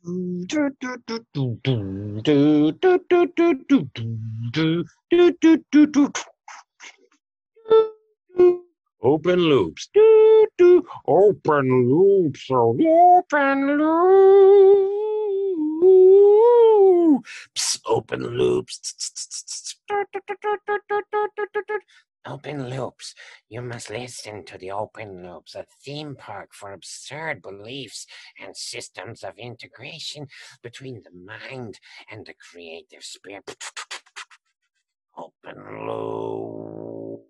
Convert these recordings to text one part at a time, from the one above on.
Open loops. Do, do. Open loops. Open loops. Open loops. Open loops. You must listen to the open loops, a theme park for absurd beliefs and systems of integration between the mind and the creative spirit. Open loops.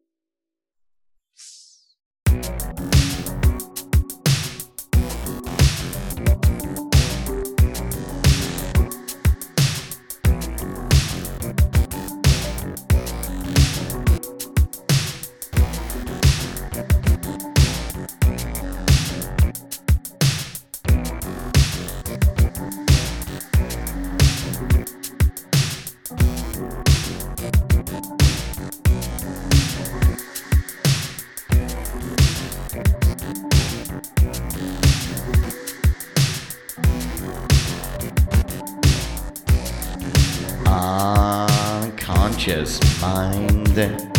Unconscious mind.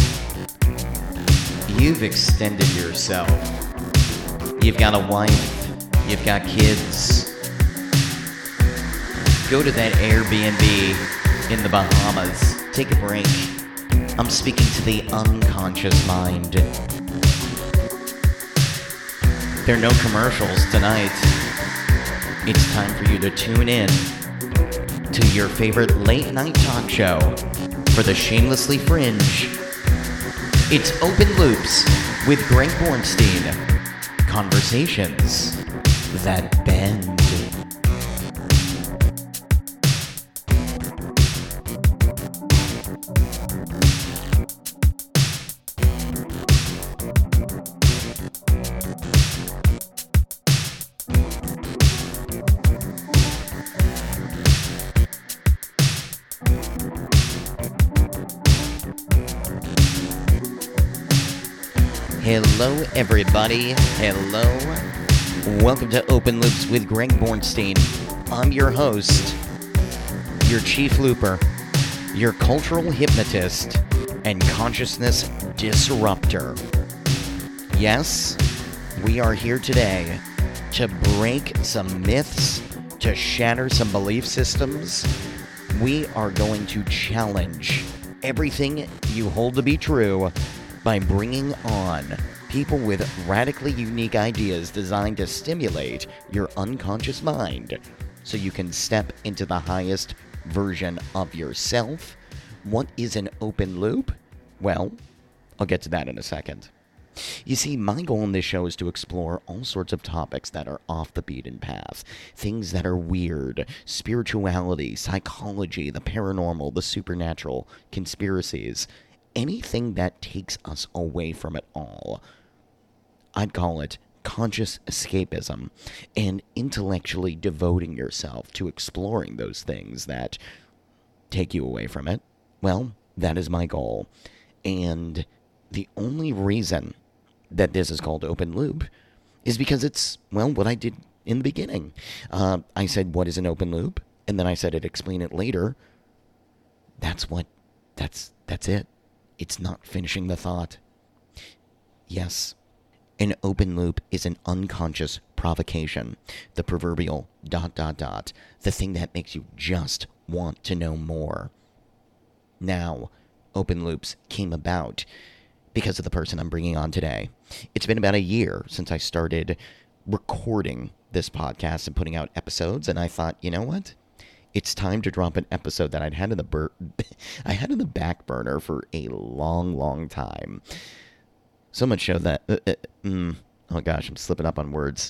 You've extended yourself. You've got a wife. You've got kids. Go to that Airbnb in the Bahamas. Take a break. I'm speaking to the unconscious mind. There are no commercials tonight. It's time for you to tune in to your favorite late night talk show for the shamelessly fringe. It's Open Loops with Greg Bornstein. Conversations that bend. Hello, everybody. Hello. Welcome to Open Loops with Greg Bornstein. I'm your host, your chief looper, your cultural hypnotist, and consciousness disruptor. Yes, we are here today to break some myths, to shatter some belief systems. We are going to challenge everything you hold to be true by bringing on people with radically unique ideas designed to stimulate your unconscious mind so you can step into the highest version of yourself. What is an open loop? Well, I'll get to that in a second. You see, my goal in this show is to explore all sorts of topics that are off the beaten path. Things that are weird, spirituality, psychology, the paranormal, the supernatural, conspiracies, anything that takes us away from it all. I'd call it conscious escapism and intellectually devoting yourself to exploring those things that take you away from it. Well, that is my goal. And the only reason that this is called Open Loop is because it's, well, what I did in the beginning. I said, what is an open loop? And then I said, I'd explain it later. That's it. It's not finishing the thought. Yes, an open loop is an unconscious provocation. The proverbial ... The thing that makes you just want to know more. Now, open loops came about because of the person I'm bringing on today. It's been about a year since I started recording this podcast and putting out episodes, and I thought, you know what? It's time to drop an episode that I had in the back burner for a long, long time. So much so that, oh gosh, I'm slipping up on words.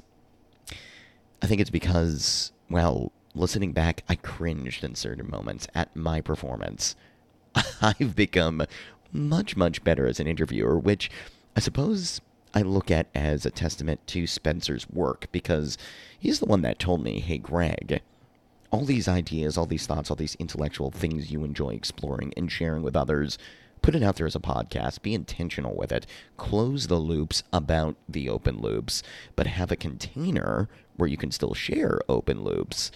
I think it's because, well, listening back, I cringed in certain moments at my performance. I've become much, much better as an interviewer, which I suppose I look at as a testament to Spencer's work, because he's the one that told me, hey, Greg, all these ideas, all these thoughts, all these intellectual things you enjoy exploring and sharing with others, put it out there as a podcast. Be intentional with it. Close the loops about the open loops, but have a container where you can still share open loops.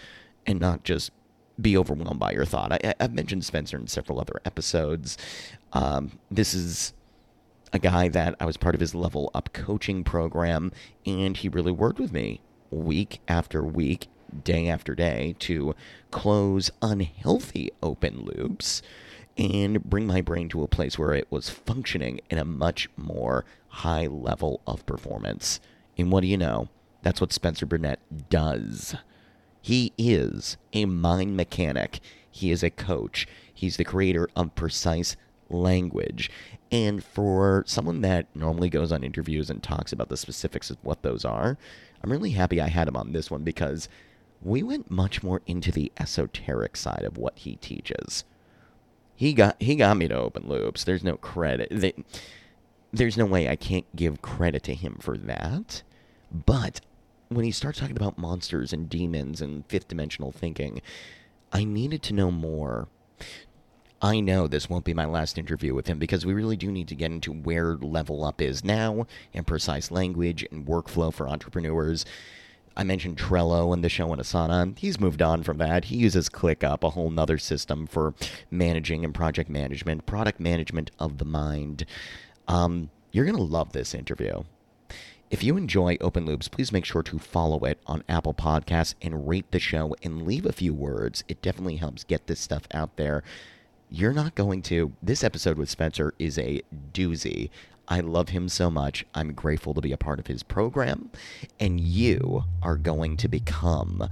and not just be overwhelmed by your thought. I've mentioned Spencer in several other episodes. This is a guy that I was part of his Level Up coaching program, and he really worked with me week after week, day after day, to close unhealthy open loops and bring my brain to a place where it was functioning in a much more high level of performance. And what do you know? That's what Spencer Burnett does. He is a mind mechanic. He is a coach. He's the creator of Precise Language. And for someone that normally goes on interviews and talks about the specifics of what those are, I'm really happy I had him on this one because we went much more into the esoteric side of what he teaches. He got me to open loops. There's no credit. There's no way I can't give credit to him for that. But when he starts talking about monsters and demons and fifth dimensional thinking, I needed to know more. I know this won't be my last interview with him because we really do need to get into where Level Up is now and Precise Language and workflow for entrepreneurs. I mentioned Trello and the show in Asana. He's moved on from that. He uses ClickUp, a whole nother system for managing and project management, product management of the mind. You're going to love this interview. If you enjoy Open Loops, please make sure to follow it on Apple Podcasts and rate the show and leave a few words. It definitely helps get this stuff out there. You're not going to. This episode with Spencer is a doozy. I love him so much. I'm grateful to be a part of his program. And you're going to become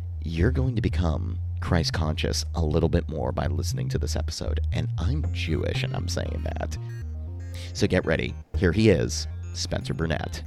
Christ conscious a little bit more by listening to this episode. And I'm Jewish, and I'm saying that. So get ready. Here he is, Spencer Burnett.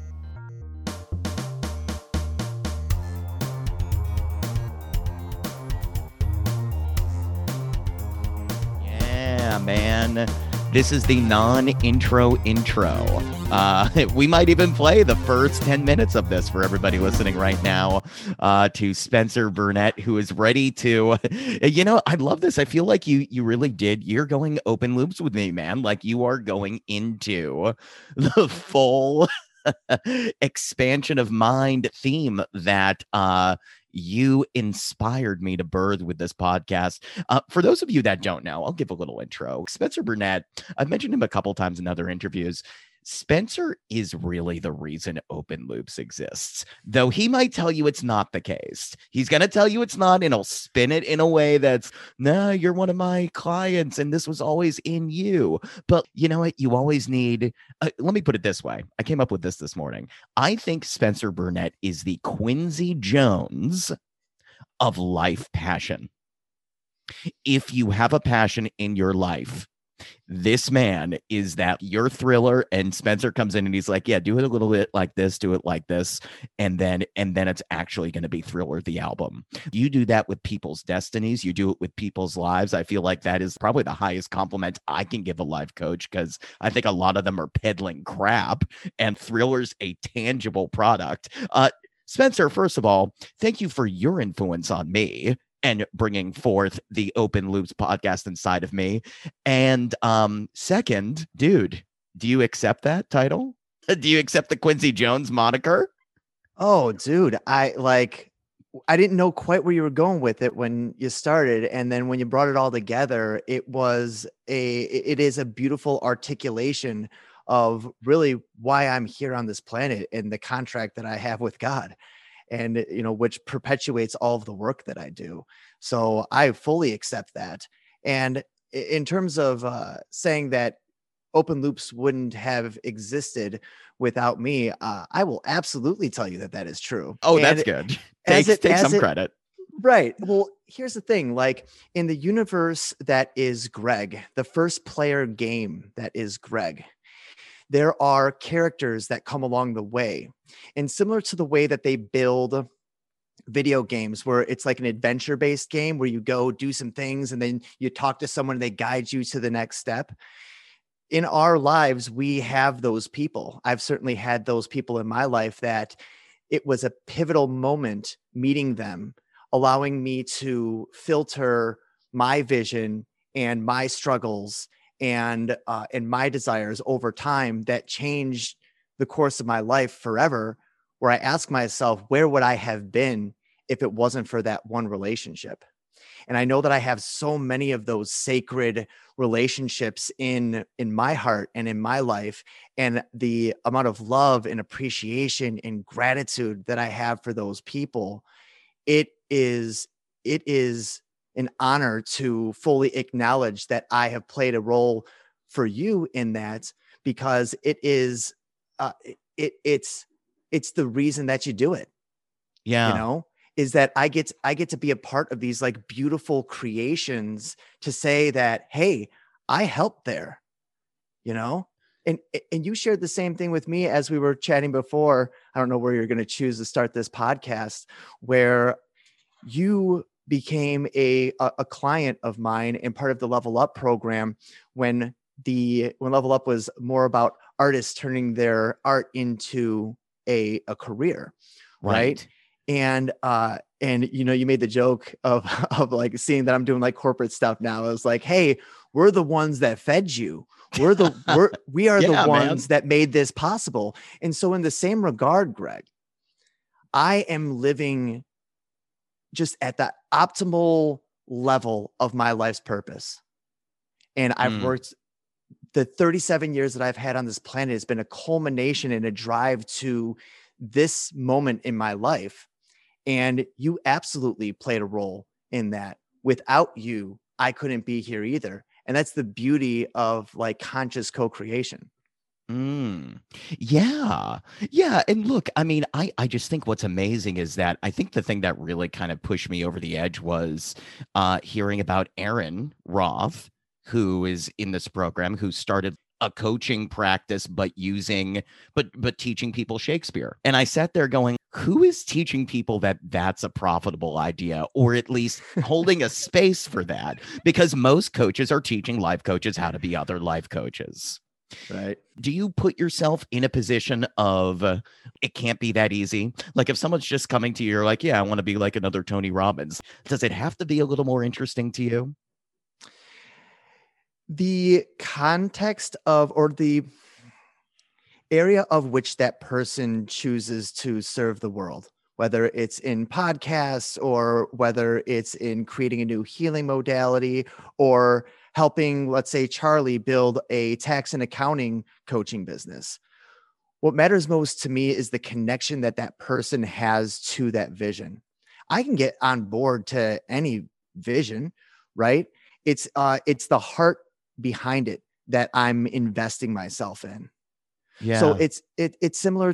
Yeah, man. This is the non-intro intro. We might even play the first 10 minutes of this for everybody listening right now to Spencer Burnett, who is ready to, I love this. I feel like you really did. You're going open loops with me, man. Like you are going into the full expansion of mind theme that you inspired me to birth with this podcast. For those of you that don't know, I'll give a little intro. Spencer Burnett, I've mentioned him a couple times in other interviews. Spencer is really the reason Open Loops exists, though he might tell you it's not the case. He's going to tell you it's not, and he'll spin it in a way that's, no, you're one of my clients, and this was always in you. But you know what? You always need, let me put it this way. I came up with this morning. I think Spencer Burnett is the Quincy Jones of life passion. If you have a passion in your life, this man is that your thriller, and Spencer comes in and he's like, yeah, do it a little bit like this, do it like this. And then it's actually going to be Thriller, the album. You do that with people's destinies. You do it with people's lives. I feel like that is probably the highest compliment I can give a life coach, because I think a lot of them are peddling crap, and Thriller's a tangible product. Spencer, first of all, thank you for your influence on me and bringing forth the Open Loops podcast inside of me. And second, dude, do you accept that title? Do you accept the Quincy Jones moniker? Oh, dude, I didn't know quite where you were going with it when you started. And then when you brought it all together, it is a beautiful articulation of really why I'm here on this planet and the contract that I have with God. And, which perpetuates all of the work that I do. So I fully accept that. And in terms of saying that Open Loops wouldn't have existed without me, I will absolutely tell you that is true. Oh, and that's good. Take some credit. Right. Well, here's the thing. Like in the universe that is Greg, the first player game that is Greg, there are characters that come along the way. And similar to the way that they build video games, where it's like an adventure-based game where you go do some things and then you talk to someone and they guide you to the next step. In our lives, we have those people. I've certainly had those people in my life that it was a pivotal moment meeting them, allowing me to filter my vision and my struggles and my desires over time that changed the course of my life forever, where I ask myself, where would I have been if it wasn't for that one relationship. And I know that I have so many of those sacred relationships in my heart and in my life, and the amount of love and appreciation and gratitude that I have for those people. It is an honor to fully acknowledge that I have played a role for you in that, because it is it's the reason that you do it, Yeah. is that I get to be a part of these like beautiful creations, to say that, hey, I helped there, you know? And you shared the same thing with me as we were chatting before. I don't know where you're going to choose to start this podcast, where you became a client of mine and part of the Level Up program, when Level Up was more about artists turning their art into a career, right? Right. And you made the joke of of like seeing that I'm doing like corporate stuff now. I was like, hey, we're the ones that fed you. We are the Yeah, man. ones that made this possible. And so in the same regard, Greg, I am living just at the optimal level of my life's purpose. And I've Mm. worked the 37 years that I've had on this planet has been a culmination and a drive to this moment in my life. And you absolutely played a role in that. Without you, I couldn't be here either. And that's the beauty of like conscious co-creation. Mm. Yeah. Yeah. And look, I mean, I just think what's amazing is that I think the thing that really kind of pushed me over the edge was hearing about Aaron Roth, who is in this program, who started a coaching practice, but teaching people Shakespeare. And I sat there going, who is teaching people that that's a profitable idea, or at least holding a space for that? Because most coaches are teaching life coaches how to be other life coaches. Right. Do you put yourself in a position of it can't be that easy? Like if someone's just coming to you, you're like, yeah, I want to be like another Tony Robbins. Does it have to be a little more interesting to you? The context of, or the area of which that person chooses to serve the world, whether it's in podcasts or whether it's in creating a new healing modality or helping, let's say, Charlie build a tax and accounting coaching business. What matters most to me is the connection that that person has to that vision. I can get on board to any vision, right? It's the heart behind it that I'm investing myself in. So Yeah. it's similar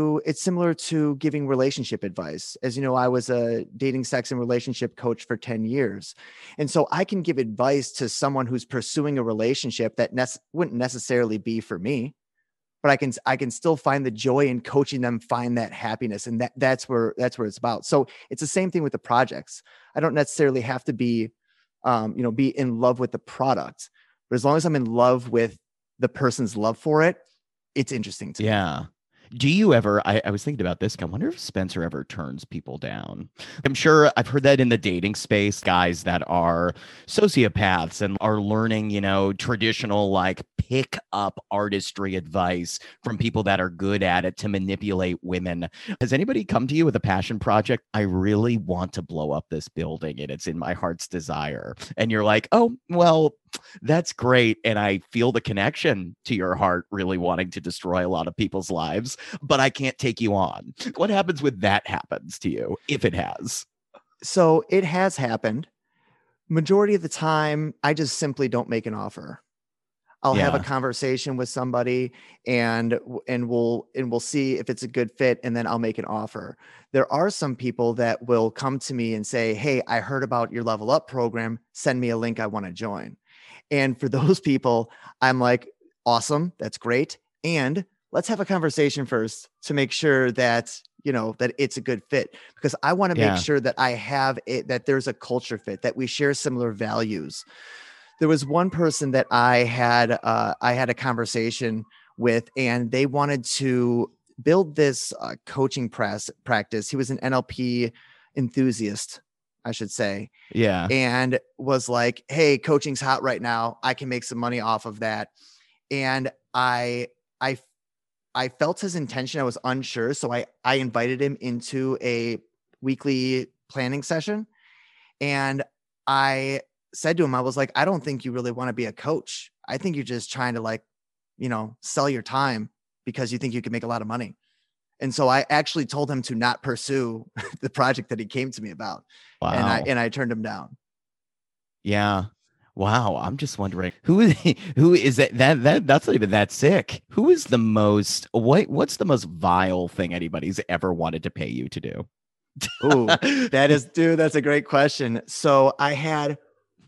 to giving relationship advice. As you know, I was a dating, sex, and relationship coach for 10 years. And so I can give advice to someone who's pursuing a relationship that wouldn't necessarily be for me, but I can still find the joy in coaching them find that happiness. And that's where it's about. So it's the same thing with the projects. I don't necessarily have to be be in love with the product, but as long as I'm in love with the person's love for it, it's interesting to me. Yeah. Do you ever, I was thinking about this. I wonder if Spencer ever turns people down. I'm sure I've heard that in the dating space, guys that are sociopaths and are learning, traditional like pick up artistry advice from people that are good at it to manipulate women. Has anybody come to you with a passion project? I really want to blow up this building and it's in my heart's desire. And you're like, oh, well, that's great. And I feel the connection to your heart really wanting to destroy a lot of people's lives, but I can't take you on. What happens when that happens to you, if it has? So it has happened. Majority of the time, I just simply don't make an offer. I'll have a Yeah. conversation with somebody and we'll see if it's a good fit, and then I'll make an offer. There are some people that will come to me and say, "Hey, I heard about your Level Up program. Send me a link. I want to join." And for those people, I'm like, "Awesome, that's great. And let's have a conversation first to make sure that that it's a good fit, because I want to make Yeah. sure that I have it, that there's a culture fit, that we share similar values." There was one person that I had a conversation with, and they wanted to build this coaching practice. He was an NLP enthusiast, I should say, Yeah. and was like, "Hey, coaching's hot right now. I can make some money off of that." And I I felt his intention. I was unsure, so I invited him into a weekly planning session. And I said to him, I was like, I don't think you really want to be a coach. I think you're just trying to like, sell your time because you think you can make a lot of money. And so I actually told him to not pursue the project that he came to me about. Wow. And I turned him down. Yeah. Wow. I'm just wondering who is that's not even that sick. Who is the most what's the most vile thing anybody's ever wanted to pay you to do? Oh, that's a great question. So I had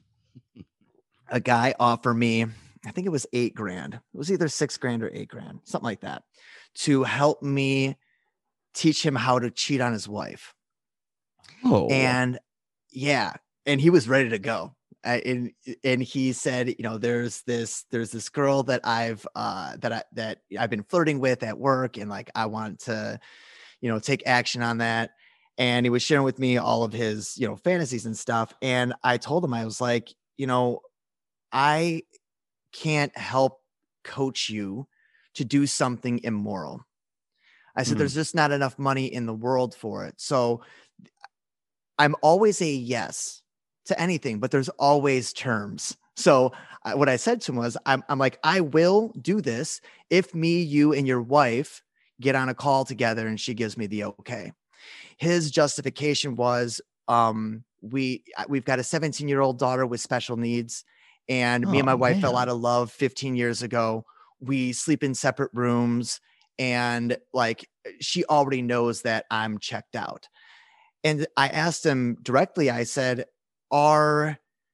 a guy offer me, I think it was $8,000. It was either $6,000 or $8,000, something like that, to help me teach him how to cheat on his wife. Oh, and he was ready to go. And he said, there's this girl that I've been flirting with at work, and like I want to, take action on that. And he was sharing with me all of his, fantasies and stuff. And I told him, I was like, I can't help coach you to do something immoral. I said, there's just not enough money in the world for it. So I'm always a yes to anything, but there's always terms. So what I said to him was, I'm like, I will do this if me, you, and your wife get on a call together and she gives me the okay. His justification was, we've got a 17-year-old daughter with special needs, and me and my wife fell out of love 15 years ago. We sleep in separate rooms, and like she already knows that I'm checked out. And I asked him directly, I said, are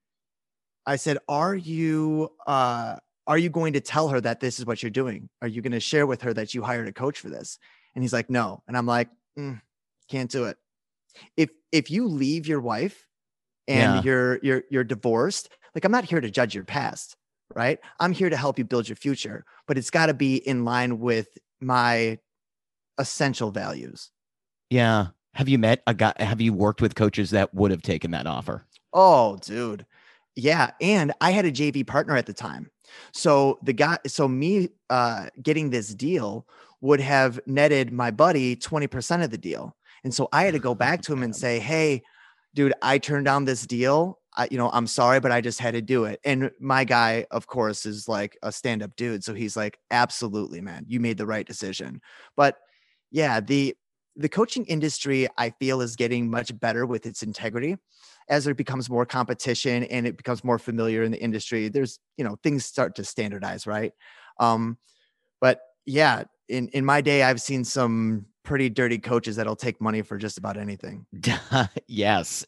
you going to tell her that this is what you're doing? Are you going to share with her that you hired a coach for this? And he's like, no. And I'm like, can't do it. If you leave your wife and you're divorced, like I'm not here to judge your past, right? I'm here to help you build your future, but it's got to be in line with my essential values. Yeah. Have you met a guy? Have you worked with coaches that would have taken that offer? Oh, dude. Yeah. And I had a JV partner at the time. So me getting this deal would have netted my buddy 20% of the deal. And so I had to go back to him and say, hey, dude, I turned down this deal. I'm sorry, but I just had to do it. And my guy, of course, is like a stand-up dude. So he's like, absolutely, man, you made the right decision. But yeah, the coaching industry, I feel, is getting much better with its integrity as there becomes more competition and it becomes more familiar in the industry. There's, things start to standardize, right? But yeah, in my day, I've seen some pretty dirty coaches that'll take money for just about anything. Yes.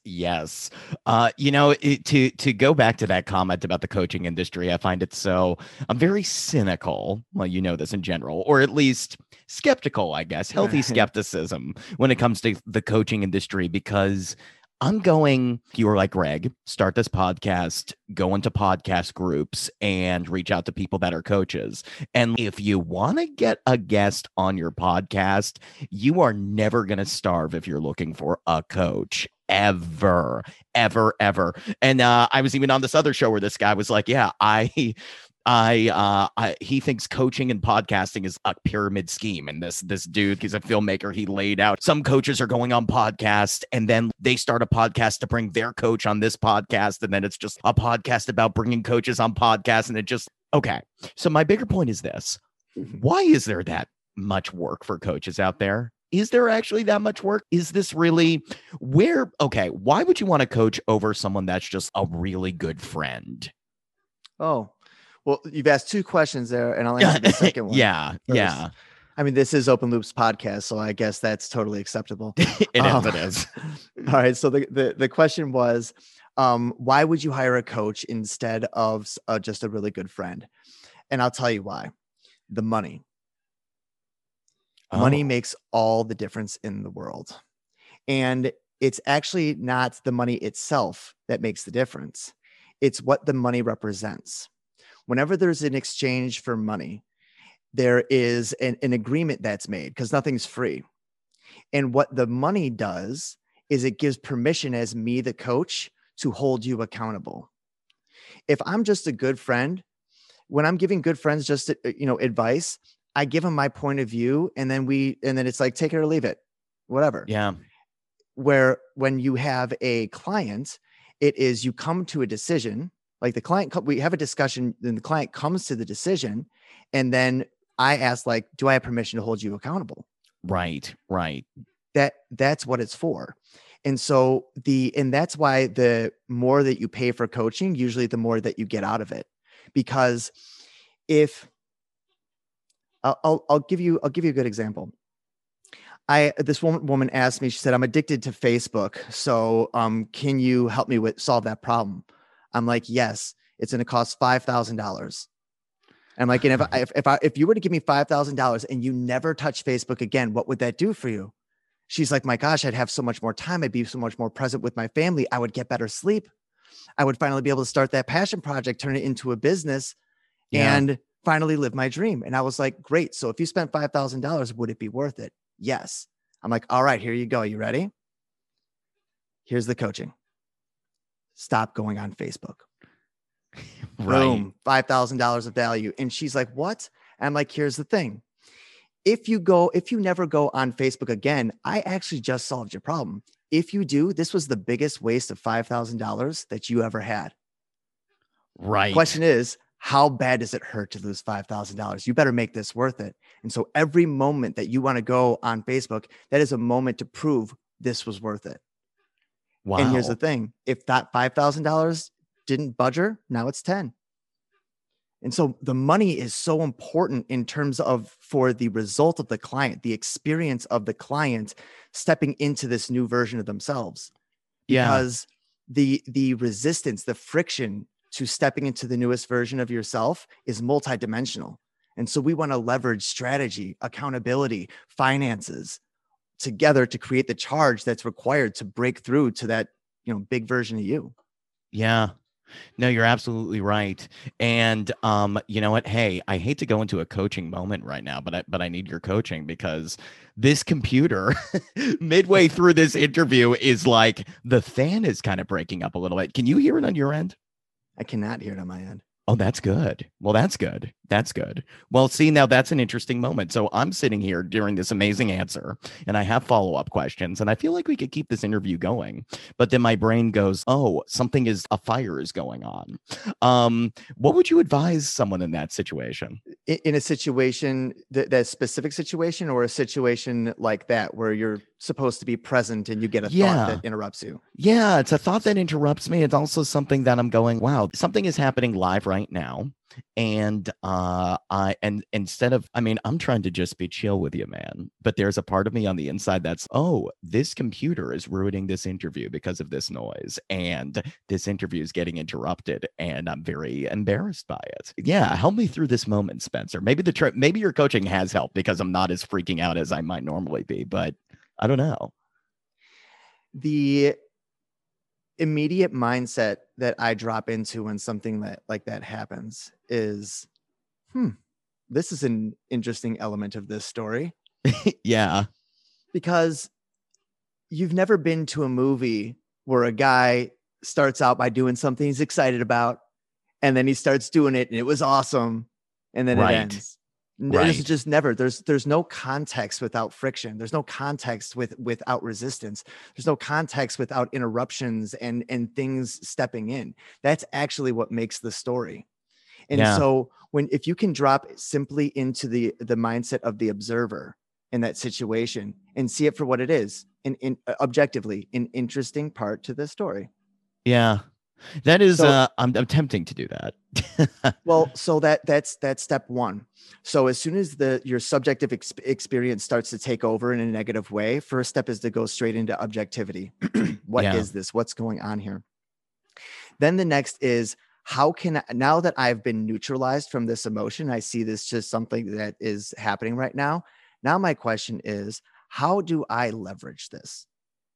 To go back to that comment about the coaching industry, I find it I'm very cynical. Well, this in general, or at least skeptical, I guess, healthy skepticism when it comes to the coaching industry, because you were like Greg, start this podcast, go into podcast groups and reach out to people that are coaches. And if you want to get a guest on your podcast, you are never going to starve if you're looking for a coach. Ever. And I was even on this other show where this guy was like, yeah, he thinks coaching and podcasting is a pyramid scheme. And this dude, he's a filmmaker, he laid out some coaches are going on podcast and then they start a podcast to bring their coach on this podcast. And then it's just a podcast about bringing coaches on podcasts. And it just, okay. So my bigger point is this. Why is there that much work for coaches out there? Is there actually that much work? Is this really why would you want to coach over someone that's just a really good friend? Oh, well, you've asked two questions there, and I'll answer the second one. Yeah. I mean, this is Open Loops podcast, so I guess that's totally acceptable. It is. All right. So the question was, why would you hire a coach instead of just a really good friend? And I'll tell you why. The money. Money makes all the difference in the world. And it's actually not the money itself that makes the difference. It's what the money represents. Whenever there's an exchange for money, there is an agreement that's made because nothing's free. And what the money does is it gives permission as me, the coach, to hold you accountable. If I'm just a good friend, when I'm giving good friends just, advice, I give them my point of view and then it's like, take it or leave it, whatever. Yeah. where when you have a client, it is you come to a decision, like the client, we have a discussion, then the client comes to the decision. And then I ask, like, do I have permission to hold you accountable? Right. That's what it's for. And so and that's why the more that you pay for coaching, usually the more that you get out of it. Because if I'll give you a good example. This woman asked me, she said, I'm addicted to Facebook. So can you help me solve that problem? I'm like, yes, it's going to cost $5,000. I'm like, and if you were to give me $5,000 and you never touch Facebook again, what would that do for you? She's like, my gosh, I'd have so much more time. I'd be so much more present with my family. I would get better sleep. I would finally be able to start that passion project, turn it into a business, and finally live my dream. And I was like, great. So if you spent $5,000, would it be worth it? Yes. I'm like, all right, here you go. You ready? Here's the coaching. Stop going on Facebook. Right. Boom, $5,000 of value. And she's like, what? And I'm like, here's the thing. If you never go on Facebook again, I actually just solved your problem. If you do, this was the biggest waste of $5,000 that you ever had. Right. Question is, how bad does it hurt to lose $5,000? You better make this worth it. And so every moment that you want to go on Facebook, that is a moment to prove this was worth it. Wow. And here's the thing. If that $5,000 didn't budge her, now it's 10. And so the money is so important in terms of for the result of the client, the experience of the client stepping into this new version of themselves. Because the resistance, the friction to stepping into the newest version of yourself is multidimensional. And so we want to leverage strategy, accountability, finances together to create the charge that's required to break through to that, big version of you. Yeah. No, you're absolutely right. And you know what? Hey, I hate to go into a coaching moment right now, but I need your coaching because this computer midway through this interview is like the fan is kind of breaking up a little bit. Can you hear it on your end? I cannot hear it on my end. Oh, that's good. Well, that's good. That's good. Well, see, now that's an interesting moment. So I'm sitting here during this amazing answer and I have follow-up questions and I feel like we could keep this interview going. But then my brain goes, oh, a fire is going on. What would you advise someone in that situation? In a situation, that specific situation, or a situation like that where you're supposed to be present and you get a thought that interrupts you? Yeah, it's a thought that interrupts me. It's also something that I'm going, wow, something is happening live right now. And I'm trying to just be chill with you, man. But there's a part of me on the inside that's, oh, this computer is ruining this interview because of this noise. And this interview is getting interrupted. And I'm very embarrassed by it. Yeah, help me through this moment, Spencer. Maybe your coaching has helped because I'm not as freaking out as I might normally be, but I don't know. The immediate mindset that I drop into when something like that happens is, this is an interesting element of this story. Yeah. Because you've never been to a movie where a guy starts out by doing something he's excited about, and then he starts doing it and it was awesome, and then it ends. There's just never, there's no context without friction. There's no context without resistance. There's no context without interruptions and things stepping in. That's actually what makes the story. And so if you can drop simply into the mindset of the observer in that situation and see it for what it is, in objectively an interesting part to the story. Yeah. That is, I'm attempting to do that. Well, so that's step one. So as soon as your subjective experience starts to take over in a negative way, first step is to go straight into objectivity. What is this? What's going on here? Then the next is, now that I've been neutralized from this emotion, I see this just something that is happening right now. Now my question is, how do I leverage this?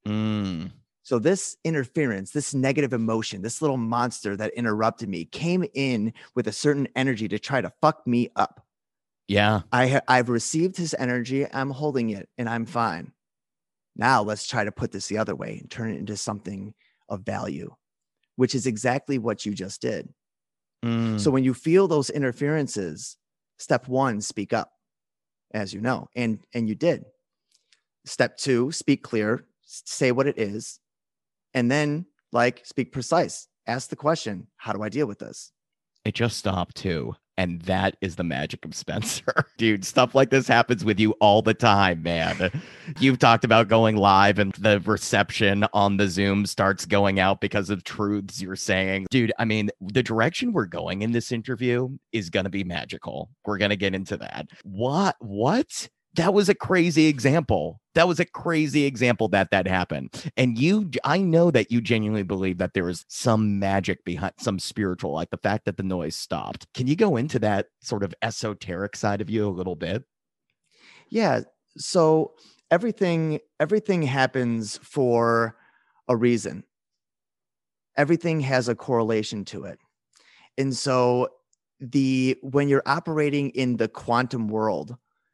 So this interference, this negative emotion, this little monster that interrupted me came in with a certain energy to try to fuck me up. Yeah. I've received his energy. I'm holding it and I'm fine. Now let's try to put this the other way and turn it into something of value, which is exactly what you just did. So when you feel those interferences, step one, speak up, as you know, and you did. Step two, speak clear. say what it is, and then like speak precise. Ask the question, how do I deal with this? It just stopped too. And that is the magic of Spencer. Dude, stuff like this happens with you all the time, man. You've talked about going live and the reception on the Zoom starts going out because of truths you're saying. Dude, I mean, the direction we're going in this interview is going to be magical. We're going to get into that. What? That was a crazy example. That happened. And I know that you genuinely believe that there was some magic behind, some spiritual, like the fact that the noise stopped. Can you go into that sort of esoteric side of you a little bit? Yeah. So everything happens for a reason. Everything has a correlation to it. And so when you're operating in the quantum world,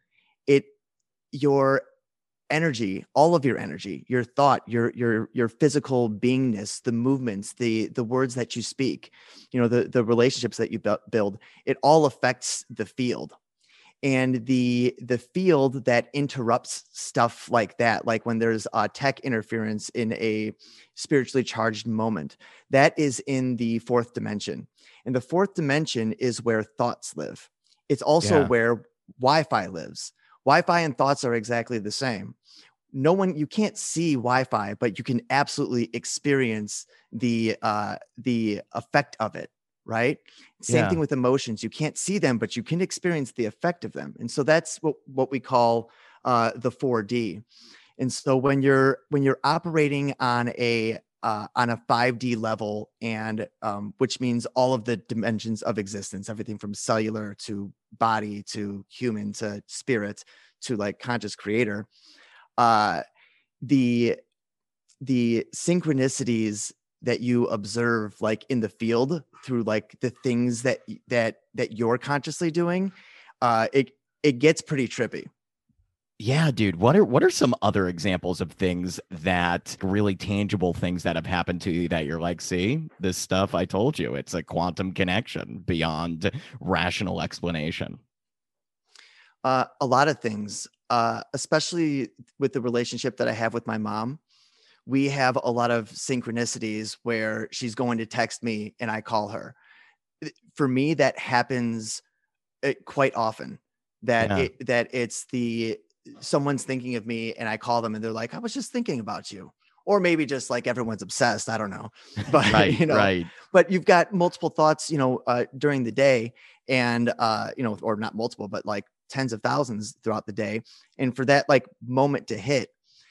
your energy, all of your energy, your thought, your physical beingness, the movements, the words that you speak, the relationships that you build, it all affects the field. And the field that interrupts stuff like that, like when there's tech interference in a spiritually charged moment, that is in the fourth dimension. And the fourth dimension is where thoughts live. It's also where Wi-Fi lives. Wi-Fi and thoughts are exactly the same. You can't see Wi-Fi, but you can absolutely experience the effect of it, right? Same thing with emotions. You can't see them, but you can experience the effect of them. And so that's what we call the 4D. And so when you're operating on a 5D level, and which means all of the dimensions of existence, everything from cellular to body to human to spirit to like conscious creator, the synchronicities that you observe like in the field through like the things that you're consciously doing, it gets pretty trippy. Yeah, dude. What are some other examples of things that really tangible things that have happened to you that you're like, see, this stuff I told you, it's a quantum connection beyond rational explanation? A lot of things, especially with the relationship that I have with my mom. We have a lot of synchronicities where she's going to text me and I call her. For me, that happens quite often. It's someone's thinking of me and I call them and they're like, I was just thinking about you. Or maybe just like everyone's obsessed. I don't know. But, right. But you've got multiple thoughts, during the day and, or not multiple, but like tens of thousands throughout the day. And for that like moment to hit,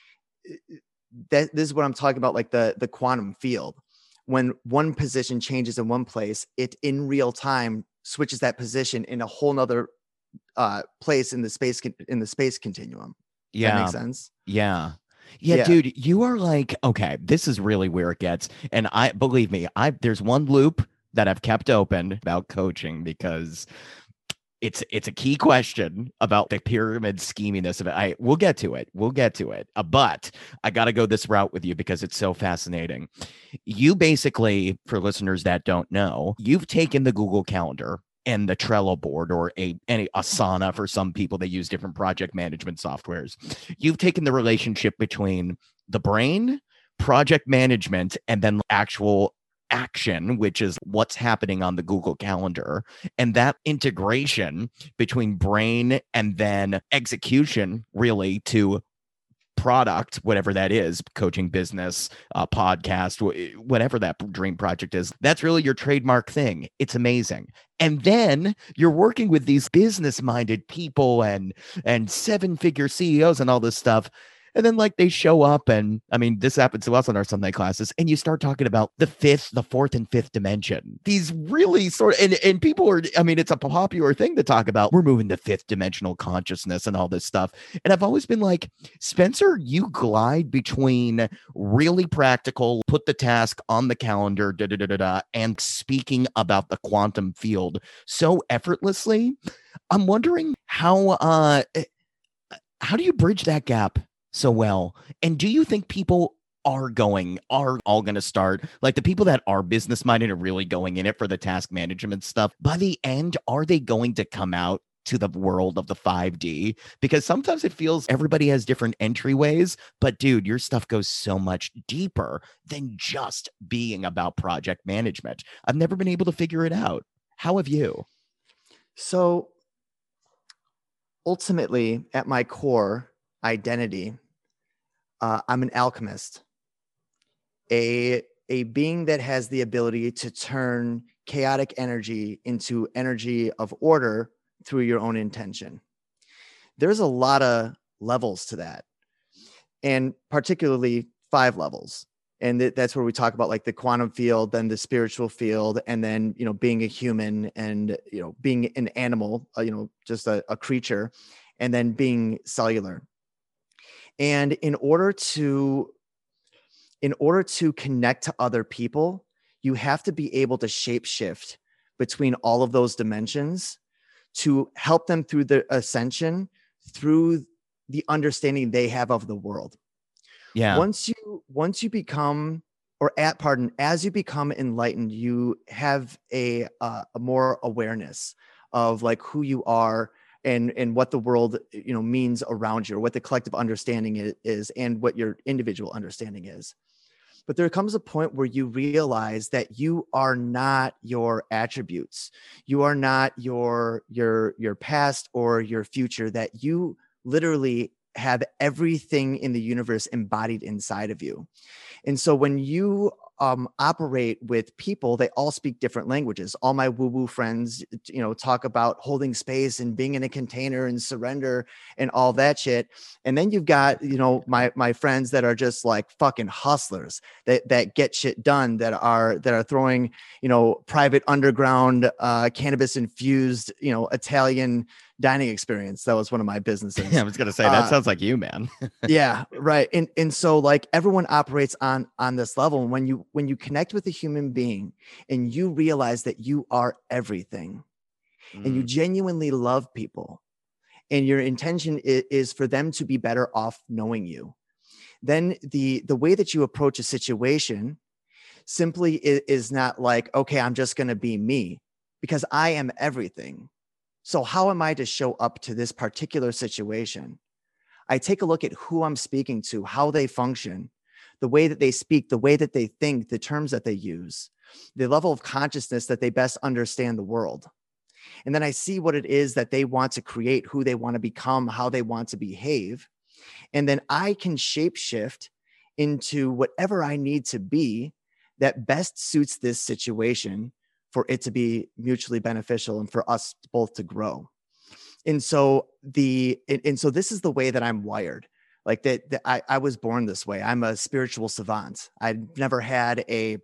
this is what I'm talking about, like the quantum field. When one position changes in one place, it in real time switches that position in a whole nother place in the space continuum. Yeah. That makes sense. Yeah, dude, you are like, okay, this is really where it gets. And believe me, there's one loop that I've kept open about coaching because it's a key question about the pyramid scheminess of it. We'll get to it. But I got to go this route with you because it's so fascinating. You basically, for listeners that don't know, you've taken the Google Calendar and the Trello board, or any Asana for some people that use different project management softwares. You've taken the relationship between the brain, project management, and then actual action, which is what's happening on the Google Calendar, and that integration between brain and then execution, really, to product, whatever that is, coaching, business, podcast, whatever that dream project is. That's really your trademark thing. It's amazing. And then you're working with these business-minded people and seven-figure CEOs and all this stuff. And then like they show up, and I mean, this happens to us on our Sunday classes, and you start talking about the fourth and fifth dimension. These really sort of, and people are, I mean, it's a popular thing to talk about. We're moving to fifth dimensional consciousness and all this stuff. And I've always been like, Spencer, you glide between really practical, put the task on the calendar, and speaking about the quantum field so effortlessly. I'm wondering how do you bridge that gap so well? And do you think people are all going to start, like the people that are business minded and really going in it for the task management stuff, by the end, are they going to come out to the world of the 5D, because sometimes it feels everybody has different entryways, but dude, your stuff goes so much deeper than just being about project management. I've never been able to figure it out. How have you? So ultimately, at my core identity, I'm an alchemist, a being that has the ability to turn chaotic energy into energy of order through your own intention. There's a lot of levels to that, and particularly 5 levels. And that's where we talk about like the quantum field, then the spiritual field, and then, being a human, and, being an animal, just a creature, and then being cellular. And in order to connect to other people, you have to be able to shapeshift between all of those dimensions to help them through the ascension, through the understanding they have of the world. Yeah. Once you become, as you become enlightened, you have a more awareness of like who you are, and what the world means around you, or what the collective understanding is, and what your individual understanding is. But there comes a point where you realize that you are not your attributes. You are not your past or your future, that you literally have everything in the universe embodied inside of you. And so when you operate with people, they all speak different languages. All my woo-woo friends, talk about holding space and being in a container and surrender and all that shit. And then you've got, my friends that are just like fucking hustlers that get shit done, that are throwing, private underground, cannabis infused, Italian dining experience. That was one of my businesses. Yeah, I was going to say, that sounds like you, man. Yeah, right. And so like everyone operates on this level. And when you connect with a human being and you realize that you are everything, and you genuinely love people, and your intention is for them to be better off knowing you, then the way that you approach a situation simply is not like, okay, I'm just going to be me, because I am everything. So how am I to show up to this particular situation? I take a look at who I'm speaking to, how they function, the way that they speak, the way that they think, the terms that they use, the level of consciousness that they best understand the world. And then I see what it is that they want to create, who they want to become, how they want to behave. And then I can shapeshift into whatever I need to be that best suits this situation, for it to be mutually beneficial and for us both to grow. And so this is the way that I'm wired. Like that I was born this way. I'm a spiritual savant. I've never had a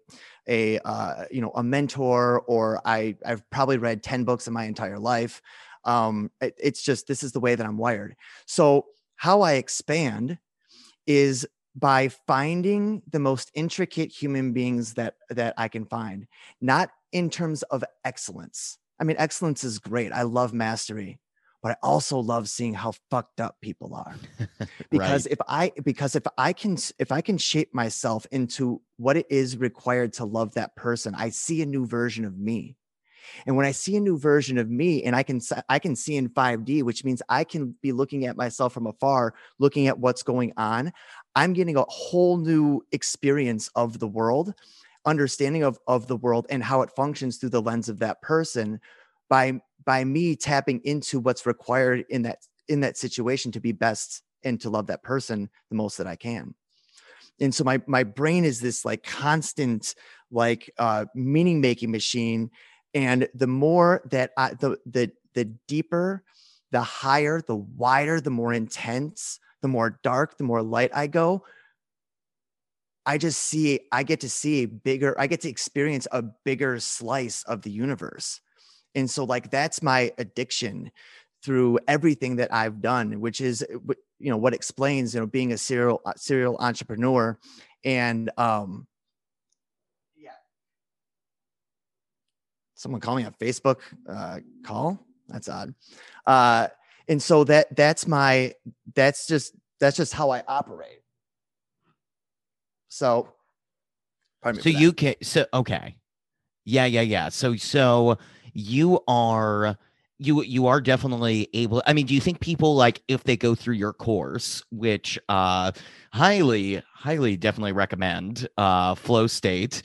mentor, or I've probably read 10 books in my entire life. It's just, this is the way that I'm wired. So how I expand is by finding the most intricate human beings that I can find, not in terms of excellence. I mean, excellence is great. I love mastery, but I also love seeing how fucked up people are. Because Right. if I can shape myself into what it is required to love that person, I see a new version of me. And when I see a new version of me, and I can see in 5D, which means I can be looking at myself from afar, looking at what's going on, I'm getting a whole new experience of the world, understanding of the world and how it functions through the lens of that person, by me tapping into what's required in that situation to be best and to love that person the most that I can. And so my brain is this like constant, like meaning making machine. And the more that the deeper, the higher, the wider, the more intense, the more dark, the more light I go, I get to experience a bigger slice of the universe. And so like, that's my addiction through everything that I've done, which is, what explains, being a serial entrepreneur. And, yeah, someone call me on Facebook, call. That's odd. And so that's just how I operate. So, So you can, so, okay. Yeah. So you are you are definitely able. I mean, do you think people, like, if they go through your course, which highly definitely recommend, Flow State,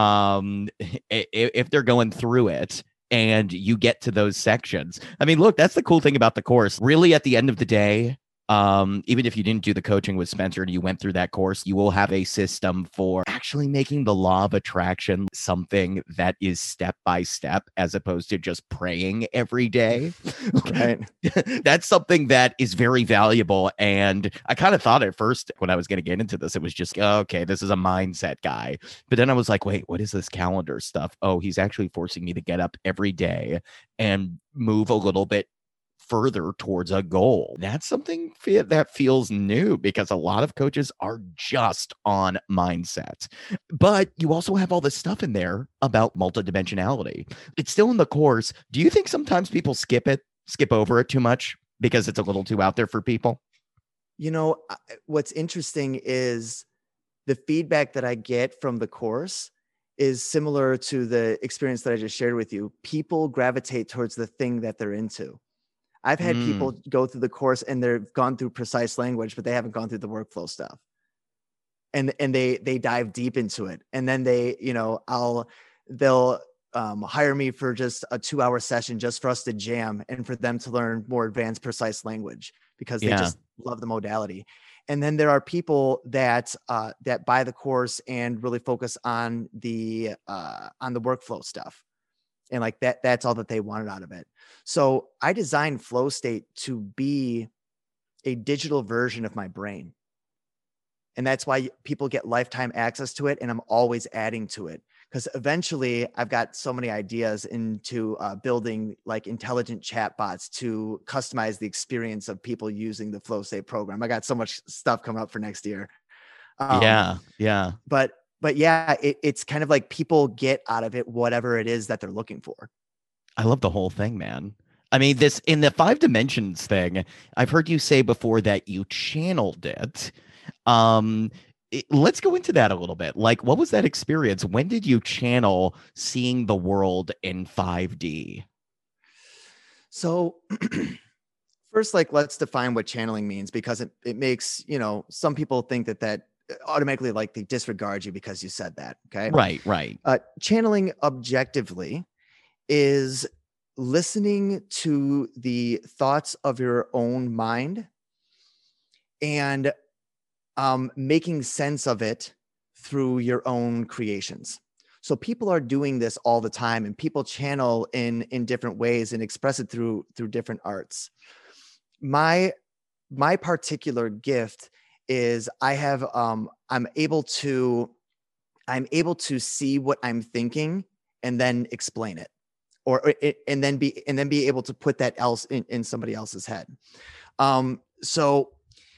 if they're going through it and you get to those sections, I mean, look, that's the cool thing about the course. Really, at the end of the day, even if you didn't do the coaching with Spencer and you went through that course, you will have a system for actually making the law of attraction something that is step by step, as opposed to just praying every day. Right. That's something that is very valuable. And I kind of thought at first when I was going to get into this, it was just, oh, okay, this is a mindset guy. But then I was like, wait, what is this calendar stuff? Oh, he's actually forcing me to get up every day and move a little bit further towards a goal. That's something that feels new, because a lot of coaches are just on mindset. But you also have all this stuff in there about multidimensionality. It's still in the course. Do you think sometimes people skip over it too much because it's a little too out there for people? What's interesting is the feedback that I get from the course is similar to the experience that I just shared with you. People gravitate towards the thing that they're into. I've had people go through the course and they've gone through precise language, but they haven't gone through the workflow stuff. And they dive deep into it. And then they'll hire me for just a 2-hour session just for us to jam and for them to learn more advanced precise language, because they just love the modality. And then there are people that buy the course and really focus on the workflow stuff. And like that's all that they wanted out of it. So I designed Flow State to be a digital version of my brain. And that's why people get lifetime access to it. And I'm always adding to it, because eventually I've got so many ideas into building like intelligent chatbots to customize the experience of people using the Flow State program. I got so much stuff coming up for next year. Yeah. But yeah, it's kind of like people get out of it whatever it is that they're looking for. I love the whole thing, man. I mean, this in the 5 dimensions thing, I've heard you say before that you channeled it. Let's go into that a little bit. Like, what was that experience? When did you channel seeing the world in 5D? So first, like, let's define what channeling means, because it makes, some people think that automatically, like, they disregard you because you said that. Okay. Right. Channeling objectively is listening to the thoughts of your own mind and making sense of it through your own creations. So people are doing this all the time, and people channel in different ways and express it through different arts. My particular gift is I'm able to see what I'm thinking and then explain it, and then be able to put that else in somebody else's head. So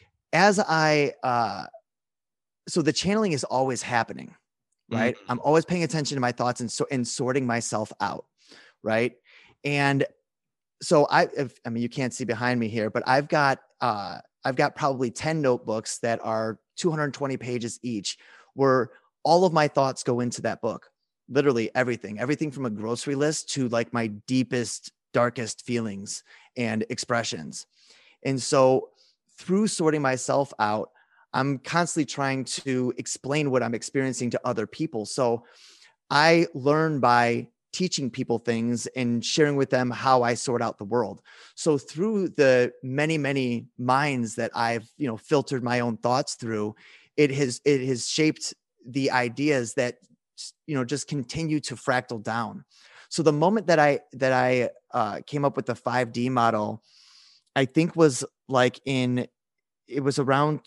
the channeling is always happening, right? I'm always paying attention to my thoughts and sorting myself out, right? And so I mean, you can't see behind me here, but I've got probably 10 notebooks that are 220 pages each, where all of my thoughts go into that book. Literally everything from a grocery list to like my deepest, darkest feelings and expressions. And so through sorting myself out, I'm constantly trying to explain what I'm experiencing to other people. So I learn by teaching people things and sharing with them how I sort out the world. So through the many, many minds that I've, filtered my own thoughts through, it has shaped the ideas that, just continue to fractal down. So the moment that I came up with the 5D model, I think was like it was around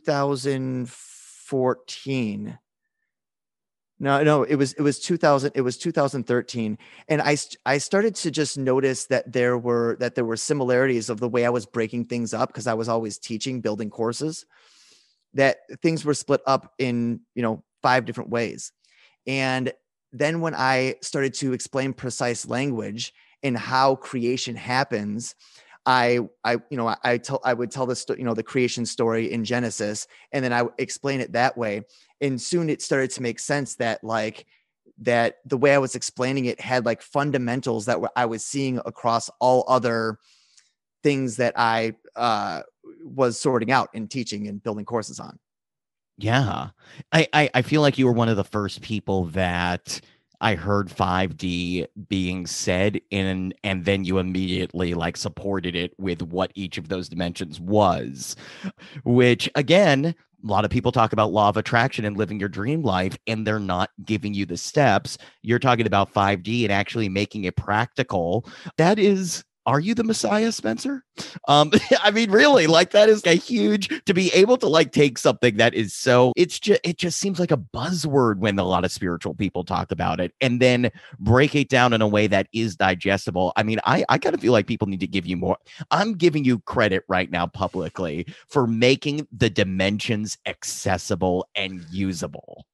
2014. No, it was 2013. And I started to just notice that there were similarities of the way I was breaking things up, because I was always teaching, building courses, that things were split up in, 5 different ways. And then when I started to explain precise language and how creation happens, I would tell the creation story in Genesis, and then I would explain it that way. And soon it started to make sense that like that the way I was explaining it had like fundamentals that I was seeing across all other things that I was sorting out and teaching and building courses on. Yeah. I feel like you were one of the first people that I heard 5D being said in, and then you immediately like supported it with what each of those dimensions was, which again, a lot of people talk about law of attraction and living your dream life, and they're not giving you the steps. You're talking about 5D and actually making it practical. That is, are you the Messiah, Spencer? I mean, really, like that is a huge, to be able to like take something that is so, it just seems like a buzzword when a lot of spiritual people talk about it, and then break it down in a way that is digestible. I mean, I kind of feel like people need to give you more. I'm giving you credit right now publicly for making the dimensions accessible and usable.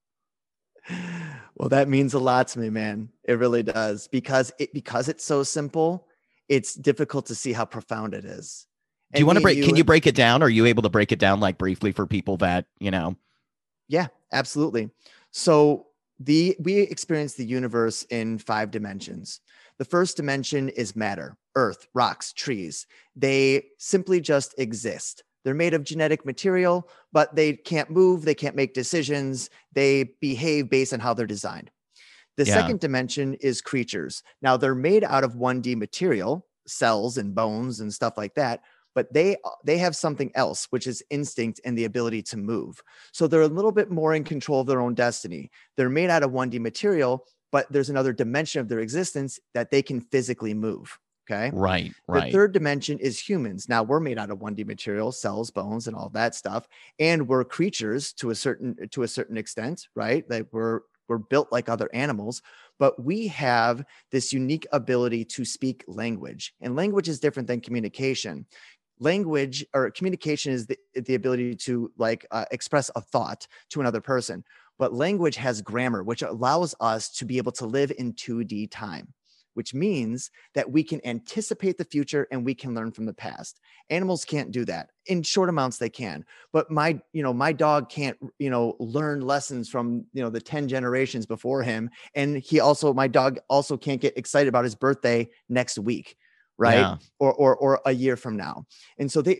Well, that means a lot to me, man. It really does, because it's so simple. It's difficult to see how profound it is. Do you want to break? Can you break it down? Are you able to break it down like briefly for people that, you know? Yeah, absolutely. So we experience the universe in 5 dimensions. The first dimension is matter, earth, rocks, trees. They simply just exist. They're made of genetic material, but they can't move. They can't make decisions. They behave based on how they're designed. The second dimension is creatures. Now they're made out of 1D material, cells and bones and stuff like that, but they have something else, which is instinct and the ability to move. So they're a little bit more in control of their own destiny. They're made out of 1D material, but there's another dimension of their existence that they can physically move. Okay. Right. The third dimension is humans. Now we're made out of 1D material, cells, bones, and all that stuff. And we're creatures to a certain extent, right? Like we're built like other animals, but we have this unique ability to speak language, and language is different than communication. Language or communication is the ability to like express a thought to another person, but language has grammar, which allows us to be able to live in 2D time, which means that we can anticipate the future and we can learn from the past. Animals can't do that. In short amounts, they can. But my dog can't, learn lessons from, the 10 generations before him. And my dog also can't get excited about his birthday next week, right? Yeah. Or a year from now. And so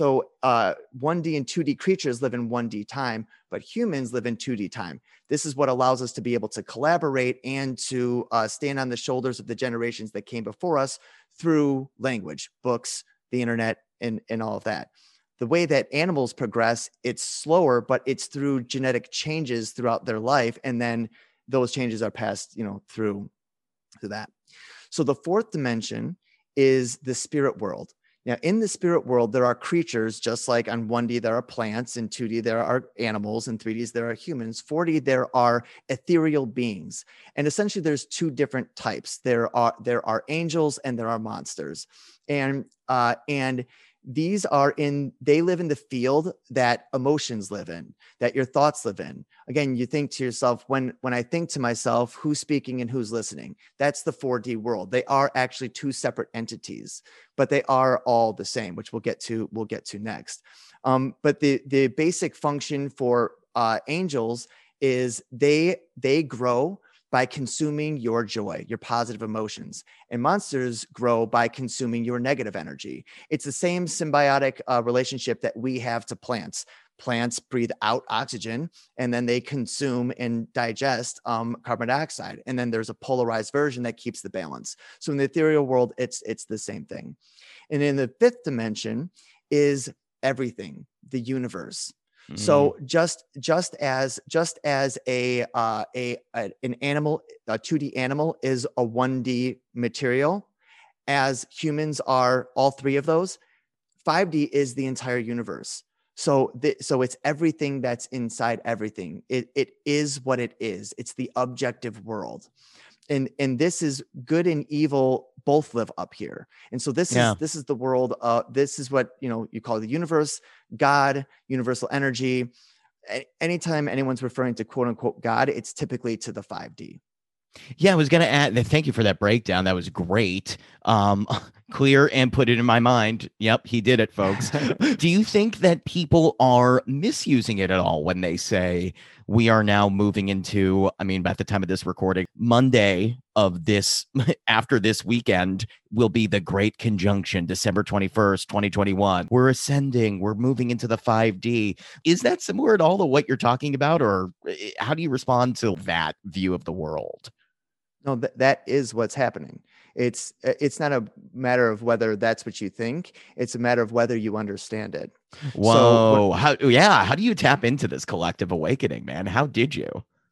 1D and 2D creatures live in 1D time, but humans live in 2D time. This is what allows us to be able to collaborate and to stand on the shoulders of the generations that came before us through language, books, the internet, and all of that. The way that animals progress, it's slower, but it's through genetic changes throughout their life. And then those changes are passed, through that. So the fourth dimension is the spirit world. Now, in the spirit world, there are creatures, just like on 1D, there are plants, in 2D, there are animals, in 3D, there are humans, 4D, there are ethereal beings. And essentially, there's 2 different types. There are angels and there are monsters. And these they live in the field that emotions live in, that your thoughts live in. Again, you think to yourself, when I think to myself, who's speaking and who's listening? That's the 4D world. They are actually 2 separate entities, but they are all the same, which we'll get to next. But the basic function for angels is they grow by consuming your joy, your positive emotions, and monsters grow by consuming your negative energy. It's the same symbiotic relationship that we have to plants. Plants breathe out oxygen, and then they consume and digest carbon dioxide. And then there's a polarized version that keeps the balance. So in the ethereal world, it's the same thing. And in the 5th dimension is everything, the universe. So just as an animal, a 2D animal is a 1D material, as humans are all 3 of those, 5D is the entire universe. So it's everything that's inside everything. It is what it is. It's the objective world. And this is good and evil both live up here. And so this is the world. This is what, you call the universe, God, universal energy. Anytime anyone's referring to quote unquote God, it's typically to the 5D. Yeah, I was going to add. Thank you for that breakdown. That was great. Clear and put it in my mind. Yep, he did it, folks. Do you think that people are misusing it at all when they say we are now moving into, I mean, at the time of this recording, Monday of this, after this weekend, will be the Great Conjunction, December 21st, 2021. We're ascending, we're moving into the 5D. Is that similar at all to what you're talking about? Or how do you respond to that view of the world? No, that is what's happening. It's not a matter of whether that's what you think. It's a matter of whether you understand it. Whoa. How do you tap into this collective awakening, man? How did you?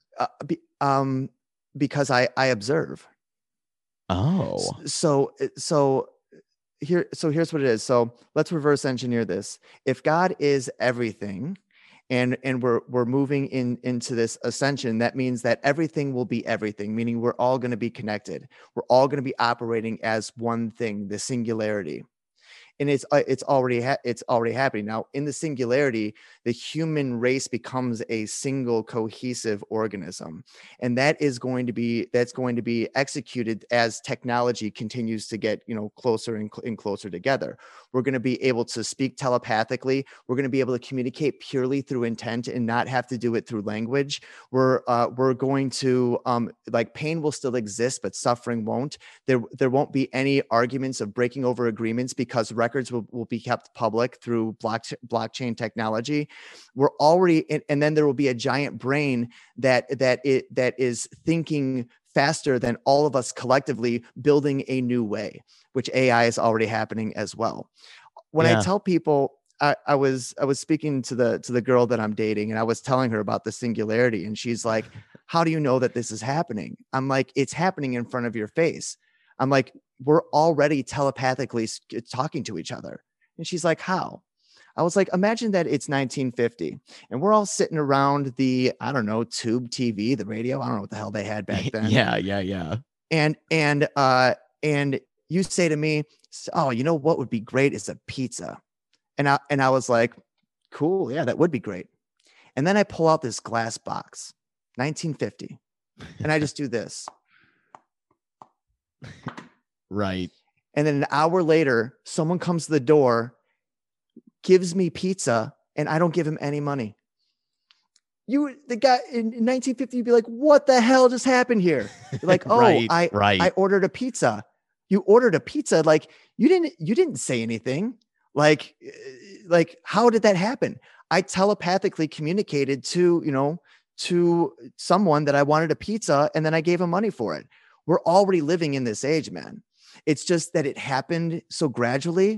Because I observe. Oh. So here's what it is. So let's reverse engineer this. If God is everything, and we're moving into this ascension, that means that everything will be everything, meaning we're all going to be connected. We're all going to be operating as one thing, the singularity. And it's already happening now. In the singularity, the human race becomes a single cohesive organism, and that's going to be executed as technology continues to get closer and closer together. We're going to be able to speak telepathically. We're going to be able to communicate purely through intent and not have to do it through language. We're going to pain will still exist, but suffering won't. There won't be any arguments of breaking over agreements because records will be kept public through blockchain technology. We're already, and then there will be a giant brain that is thinking faster than all of us collectively, building a new way, which AI is already happening as well. When I tell people, I was speaking to the girl that I'm dating, and I was telling her about the singularity, and she's like, "How do you know that this is happening?" I'm like, "It's happening in front of your face." I'm like, "We're already telepathically talking to each other." And she's like, "How?" I was like, "Imagine that it's 1950 and we're all sitting around the, I don't know, tube TV, the radio. I don't know what the hell they had back then." Yeah. And you say to me, "Oh, you know what would be great is a pizza." And I was like, "Cool. Yeah, that would be great." And then I pull out this glass box, 1950, and I just do this. Right. And then an hour later, someone comes to the door, gives me pizza, and I don't give him any money. The guy in 1950, you'd be like, "What the hell just happened here?" You're like, "Oh, I ordered a pizza." You ordered a pizza. Like you didn't say anything. Like how did that happen? I telepathically communicated to someone that I wanted a pizza, and then I gave him money for it. We're already living in this age, man. It's just that it happened so gradually,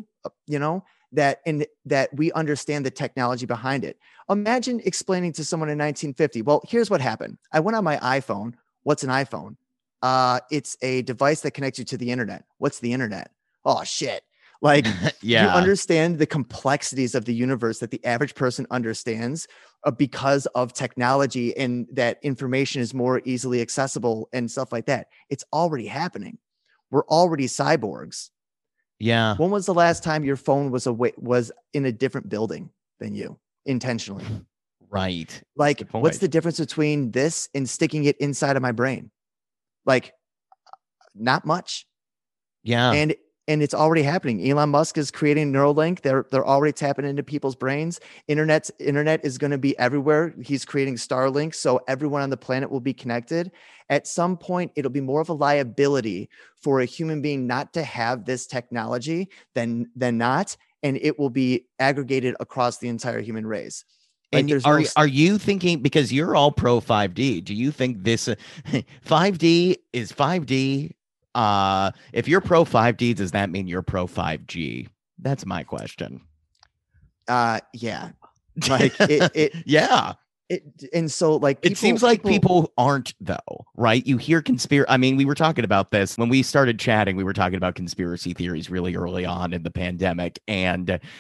that we understand the technology behind it. Imagine explaining to someone in 1950, well, here's what happened. I went on my iPhone. What's an iPhone? It's a device that connects you to the internet. What's the internet? Oh, shit. Like, you understand the complexities of the universe that the average person understands because of technology, and that information is more easily accessible and stuff like that. It's already happening. We're already cyborgs. Yeah. When was the last time your phone was in a different building than you intentionally? Right. Like, what's the difference between this and sticking it inside of my brain? Like, not much. Yeah. And it's already happening. Elon Musk is creating Neuralink. They're already tapping into people's brains. Internet is going to be everywhere. He's creating Starlink, so everyone on the planet will be connected. At some point, it'll be more of a liability for a human being not to have this technology than not, and it will be aggregated across the entire human race. Like, and are you thinking, because you're all pro 5D, do you think this 5D is 5D? If you're pro 5D, does that mean you're pro 5G? That's my question. Yeah. Like yeah. And so, like, it seems like people aren't, though, right? You hear I mean, we were talking about this when we started chatting. We were talking about conspiracy theories really early on in the pandemic, and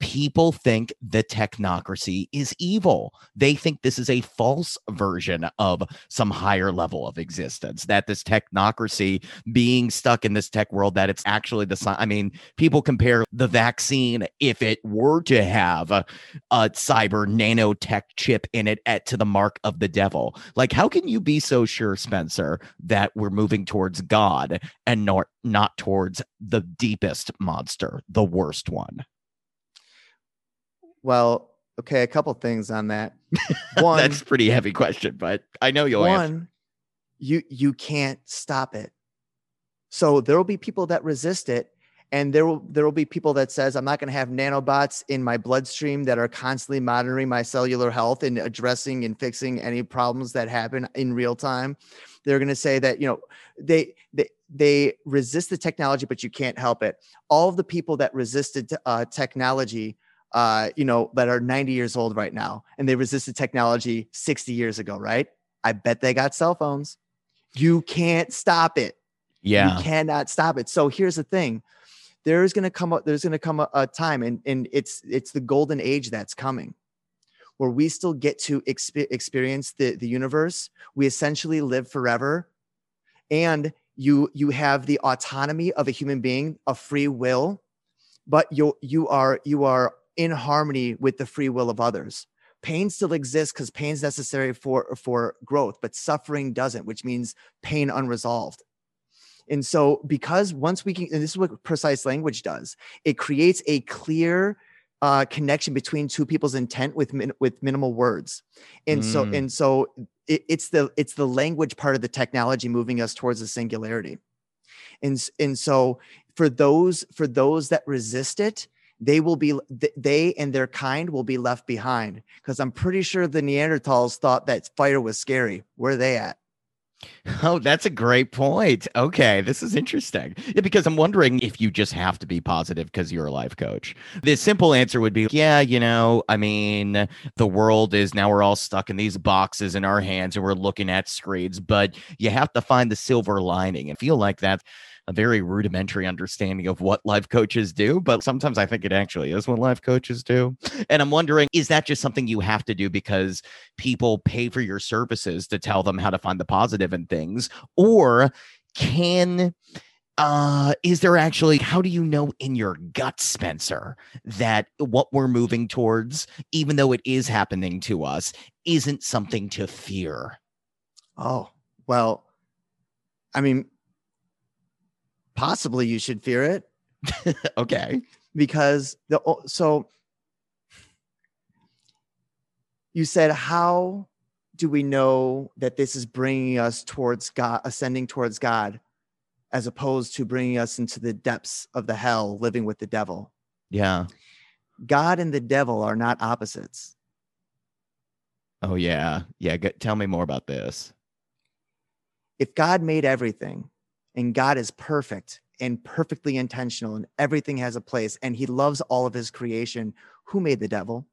people think the technocracy is evil. They think this is a false version of some higher level of existence, that this technocracy being stuck in this tech world, that it's actually I mean, people compare the vaccine, if it were to have a cyber nanotech chip in it, to the mark of the devil. Like, how can you be so sure, Spencer, that we're moving towards God and not towards the deepest monster, the worst one? Well, okay, a couple things on that. One, that's a pretty heavy question, but I know you'll answer. You can't stop it. So there will be people that resist it, and there will be people that says, I'm not going to have nanobots in my bloodstream that are constantly monitoring my cellular health and addressing and fixing any problems that happen in real time. They're going to say that, you know, they resist the technology, but you can't help it. All of the people that resisted technology, you know, that are 90 years old right now, and they resisted technology 60 years ago, right? I bet they got cell phones. You can't stop it. Yeah. You cannot stop it. So here's the thing. There's going to come a time, and it's the golden age that's coming, where we still get to experience the universe. We essentially live forever. And you have the autonomy of a human being, a free will, but you are in harmony with the free will of others. Pain still exists because pain is necessary for growth, but suffering doesn't, which means pain unresolved. And so, because once we can, and this is what precise language does, it creates a clear connection between two people's intent with minimal words. And so it's the language part of the technology moving us towards the singularity. And so for those that resist it, they and their kind will be left behind, because I'm pretty sure the Neanderthals thought that fire was scary. Where are they at? Oh, that's a great point. Okay, this is interesting. Yeah, because I'm wondering if you just have to be positive because you're a life coach. The simple answer would be, yeah, you know, I mean, the world is now, we're all stuck in these boxes in our hands and we're looking at screens, but you have to find the silver lining, and feel like that's a very rudimentary understanding of what life coaches do, but sometimes I think it actually is what life coaches do. And I'm wondering, is that just something you have to do because people pay for your services to tell them how to find the positive in things? Or is there actually, how do you know in your gut, Spencer, that what we're moving towards, even though it is happening to us, isn't something to fear? Oh, well, I mean, possibly you should fear it. Okay. Because so you said, how do we know that this is bringing us towards God, ascending towards God, as opposed to bringing us into the depths of the hell, living with the devil? Yeah. God and the devil are not opposites. Oh, yeah. Yeah. Tell me more about this. If God made everything, and God is perfect and perfectly intentional, and everything has a place, and he loves all of his creation, who made the devil?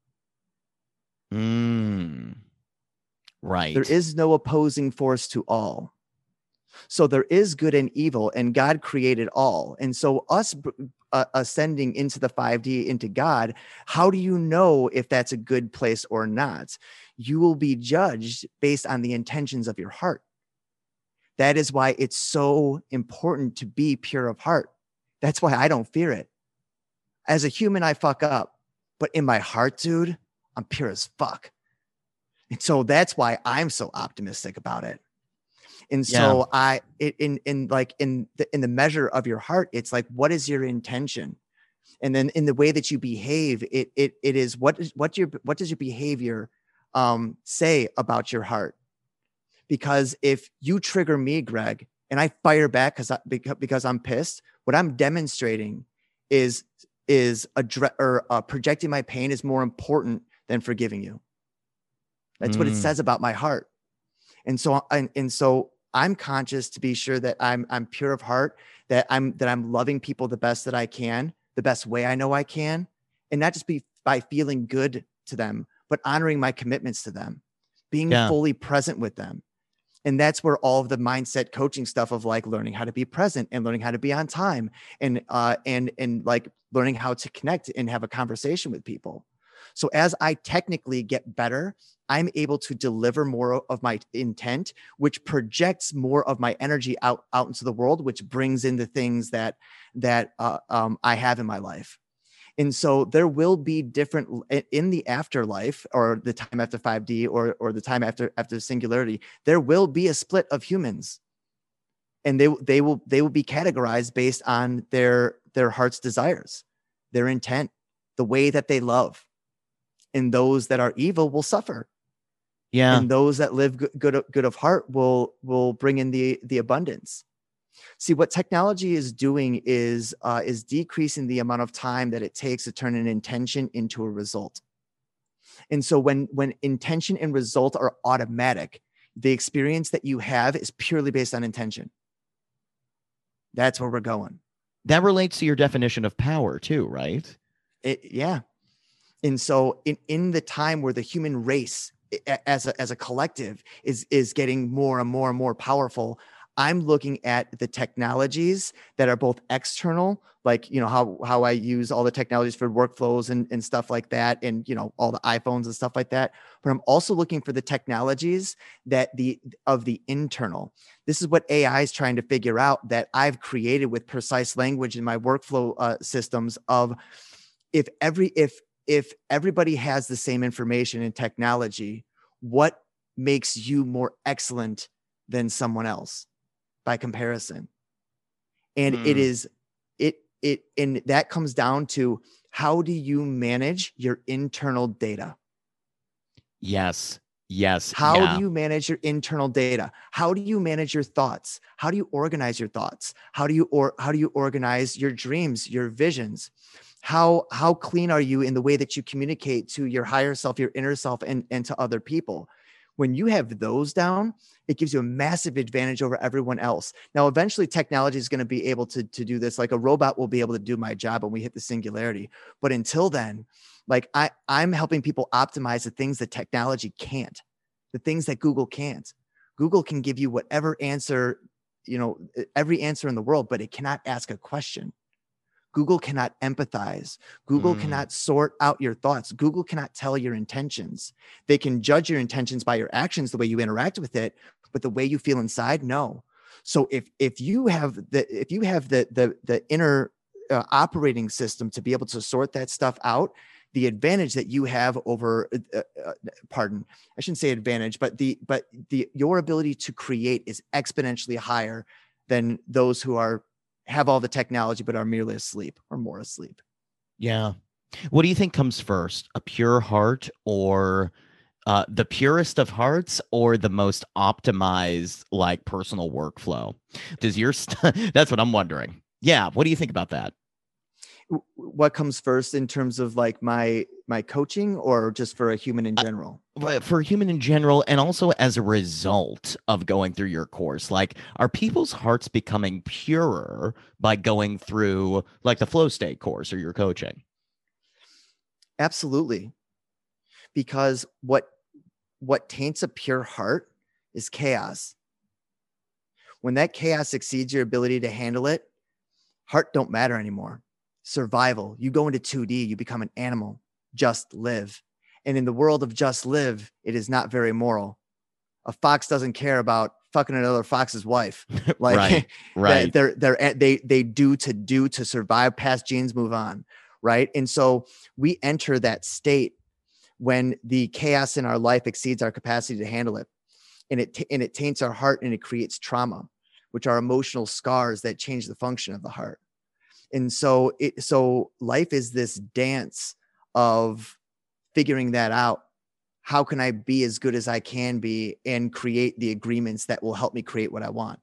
Right. There is no opposing force to all. So there is good and evil, and God created all. And so us ascending into the 5D, into God, how do you know if that's a good place or not? You will be judged based on the intentions of your heart. That is why it's so important to be pure of heart. That's why I don't fear it. As a human, I fuck up, but in my heart, dude, I'm pure as fuck. And so that's why I'm so optimistic about it. And so in the measure of your heart, it's like, what is your intention? And then in the way that you behave, it is what does your behavior say about your heart? Because if you trigger me, Greg, and I fire back because I'm pissed, what I'm demonstrating is projecting my pain is more important than forgiving you. That's what it says about my heart. And so I'm conscious to be sure that I'm pure of heart, that I'm loving people the best that I can, the best way I know I can, and not just by feeling good to them, but honoring my commitments to them, being fully present with them. And that's where all of the mindset coaching stuff of like learning how to be present and learning how to be on time and like learning how to connect and have a conversation with people. So as I technically get better, I'm able to deliver more of my intent, which projects more of my energy out into the world, which brings in the things that I have in my life. And so there will be different in the afterlife, or the time after 5D, or the time after singularity. There will be a split of humans, and they will be categorized based on their heart's desires, their intent, the way that they love. And those that are evil will suffer. Yeah. And those that live good of heart will bring in the abundance. See, what technology is doing is decreasing the amount of time that it takes to turn an intention into a result. And so when intention and result are automatic, the experience that you have is purely based on intention. That's where we're going. That relates to your definition of power too, right? Yeah. And so in the time where the human race as a collective is getting more and more and more powerful, I'm looking at the technologies that are both external, like, you know, how I use all the technologies for workflows and stuff like that, and, you know, all the iPhones and stuff like that. But I'm also looking for the technologies that of the internal. This is what AI is trying to figure out, that I've created with precise language in my workflow systems of if everybody has the same information and technology, what makes you more excellent than someone else by comparison? And and that comes down to, how do you manage your internal data? Yes. How do you manage your internal data? How do you manage your thoughts? How do you organize your thoughts? How do you organize your dreams, your visions? How clean are you in the way that you communicate to your higher self, your inner self, and to other people? When you have those down, it gives you a massive advantage over everyone else. Now, eventually technology is going to be able to do this. Like a robot will be able to do my job when we hit the singularity. But until then, like I'm helping people optimize the things that technology can't, the things that Google can't. Google can give you whatever answer, you know, every answer in the world, but it cannot ask a question. Google cannot empathize. Google cannot sort out your thoughts. Google cannot tell your intentions. They can judge your intentions by your actions, the way you interact with it, but the way you feel inside, no. So if you have the inner operating system to be able to sort that stuff out, the advantage that you have over, pardon, I shouldn't say advantage, but your ability to create is exponentially higher than those who have all the technology but are merely asleep or more asleep. Yeah. What do you think comes first, a pure heart, or the purest of hearts, or the most optimized like personal workflow? Does your that's what I'm wondering. Yeah. What do you think about that? What comes first in terms of like my coaching, or just for a human in general? For human in general, and also as a result of going through your course, like, are people's hearts becoming purer by going through like the flow state course or your coaching? Absolutely. Because what taints a pure heart is chaos. When that chaos exceeds your ability to handle it, heart don't matter anymore. Survival. You go into 2D, you become an animal. Just live. And in the world of just live, it is not very moral. A fox doesn't care about fucking another fox's wife. Like, right. They do to survive. Past genes move on. Right. And so we enter that state when the chaos in our life exceeds our capacity to handle it. And it taints our heart, and it creates trauma, which are emotional scars that change the function of the heart. And so life is this dance of figuring that out. How can I be as good as I can be and create the agreements that will help me create what I want?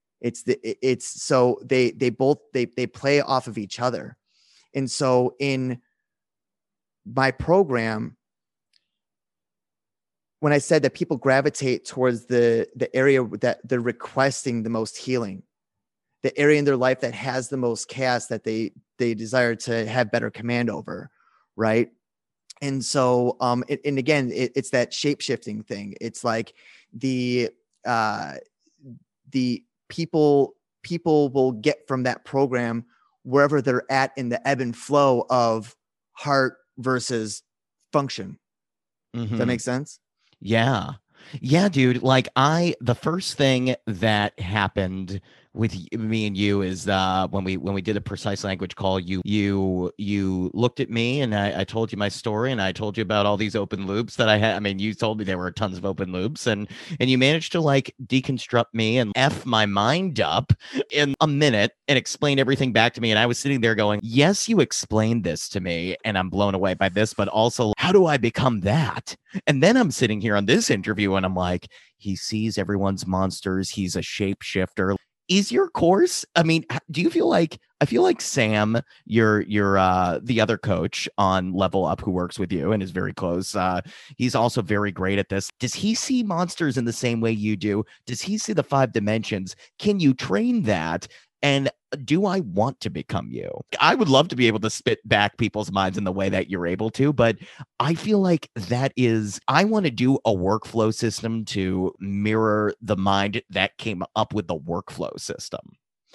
So they play off of each other. And so in my program, when I said that people gravitate towards the area that they're requesting the most healing, the area in their life that has the most chaos that they desire to have better command over, right? And so, and again, it's that shape-shifting thing. It's like the the people will get from that program wherever they're at in the ebb and flow of heart versus function. Does that make sense? Yeah. Yeah, dude. Like the first thing that happened with me and you is when we did a precise language call, you looked at me and I told you my story and I told you about all these open loops that I had. I mean, you told me there were tons of open loops and you managed to like deconstruct me and F my mind up in a minute and explain everything back to me. And I was sitting there going, yes, you explained this to me and I'm blown away by this, but also how do I become that? And then I'm sitting here on this interview and I'm like, he sees everyone's monsters. He's a shapeshifter. Is your course? I mean, do you feel like I feel like Sam, your the other coach on Level Up who works with you and is very close. He's also very great at this. Does he see monsters in the same way you do? Does he see the 5 dimensions? Can you train that? And do I want to become you? I would love to be able to spit back people's minds in the way that you're able to, but I feel like I want to do a workflow system to mirror the mind that came up with the workflow system.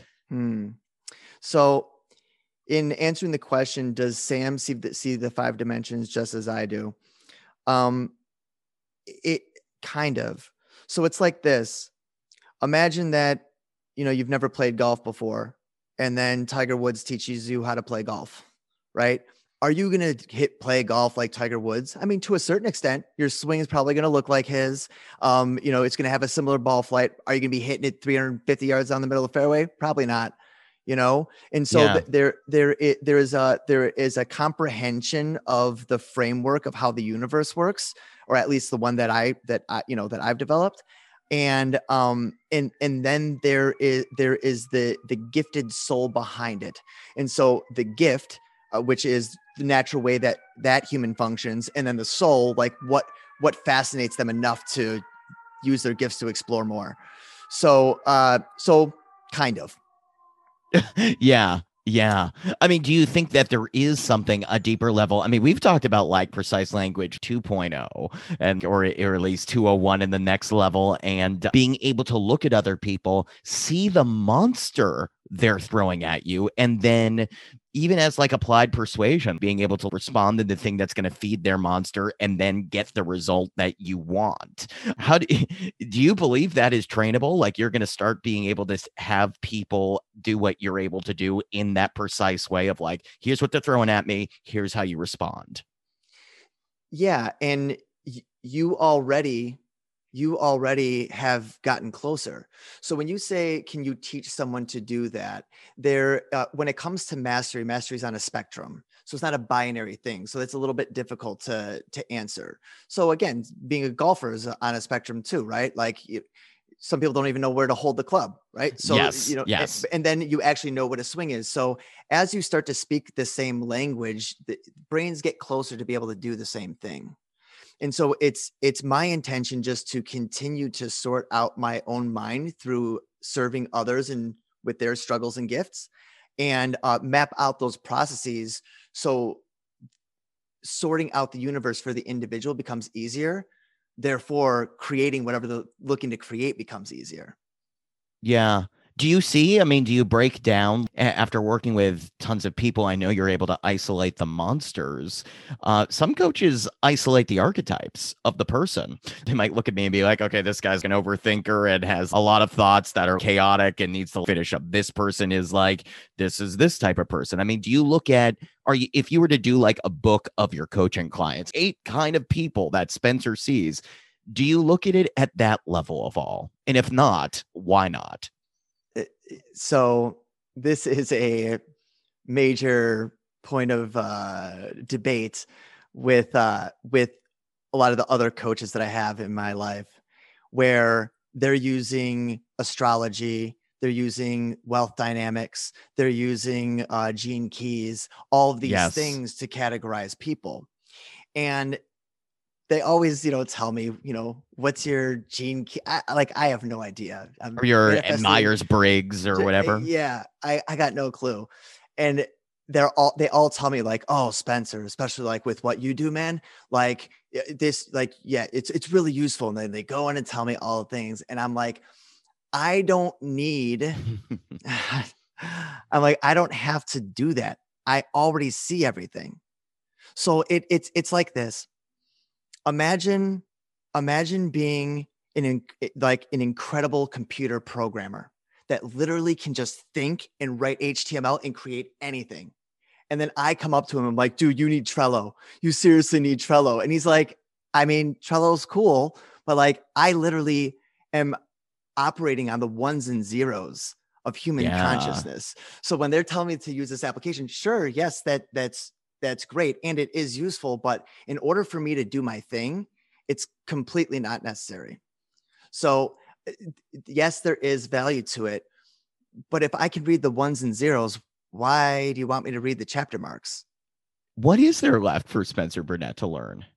So in answering the question, does Sam see the 5 dimensions just as I do? It kind of. So it's like this. Imagine that, you've never played golf before, and then Tiger Woods teaches you how to play golf, right? Are you going to play golf like Tiger Woods? I mean, to a certain extent, your swing is probably going to look like his. It's going to have a similar ball flight. Are you going to be hitting it 350 yards down the middle of the fairway? Probably not. And so there is a comprehension of the framework of how the universe works, or at least the one that I've developed. And then there is the gifted soul behind it. And so the gift, which is the natural way that human functions, and then the soul, like what fascinates them enough to use their gifts to explore more. So kind of. Yeah. I mean, do you think that there is a deeper level? I mean, we've talked about like precise language 2.0 or at least 201 in the next level, and being able to look at other people, see the monster they're throwing at you, and then even as like applied persuasion, being able to respond to the thing that's going to feed their monster and then get the result that you want. How do you believe that is trainable? Like you're going to start being able to have people do what you're able to do in that precise way of like, here's what they're throwing at me, here's how you respond. Yeah. And you already have gotten closer. So when you say, can you teach someone to do that? When it comes to mastery is on a spectrum. So it's not a binary thing. So it's a little bit difficult to answer. So again, being a golfer is on a spectrum too, right? Like some people don't even know where to hold the club, right? So, yes. And then you actually know what a swing is. So as you start to speak the same language, the brains get closer to be able to do the same thing. And so it's my intention just to continue to sort out my own mind through serving others and with their struggles and gifts, and map out those processes. So sorting out the universe for the individual becomes easier. Therefore, creating whatever they're looking to create becomes easier. Yeah. Do you break down after working with tons of people? I know you're able to isolate the monsters. Some coaches isolate the archetypes of the person. They might look at me and be like, okay, this guy's an overthinker and has a lot of thoughts that are chaotic and needs to finish up. This person is like, this is this type of person. I mean, do you look at, if you were to do like a book of your coaching clients, 8 kind of people that Spencer sees, do you look at it at that level of all? And if not, why not? So this is a major point of debate with a lot of the other coaches that I have in my life, where they're using astrology, they're using wealth dynamics, they're using gene keys, all of these things to categorize people. And they always, tell me, what's your gene key? I have no idea. Or your Myers-Briggs or whatever. Yeah, I got no clue. And they all tell me like, oh, Spencer, especially like with what you do, man, like this, like, yeah, it's really useful. And then they go in and tell me all the things. And I'm like, I don't need, I'm like, I don't have to do that. I already see everything. So it's like this. Imagine being like an incredible computer programmer that literally can just think and write HTML and create anything. And then I come up to him, I'm like, dude, you need Trello. You seriously need Trello. And he's like, I mean, Trello's cool, but like I literally am operating on the ones and zeros of human consciousness. So when they're telling me to use this application, sure, yes, that's great. And it is useful, but in order for me to do my thing, it's completely not necessary. So yes, there is value to it, but if I can read the ones and zeros, why do you want me to read the chapter marks? What is there left for Spencer Burnett to learn?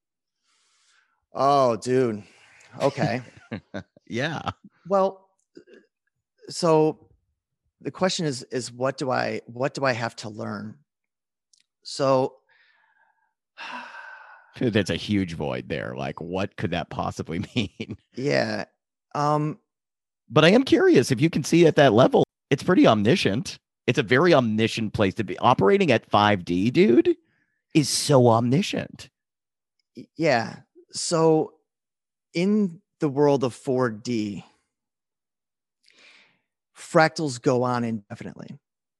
Oh, dude. Okay. Yeah. Well, so the question is what do I have to learn? So That's a huge void there. Like, what could that possibly mean? yeah. But I am curious if you can see at that level, it's pretty omniscient. It's a very omniscient place to be. Operating at 5D, dude, is so omniscient. Yeah. So in the world of 4D, fractals go on indefinitely.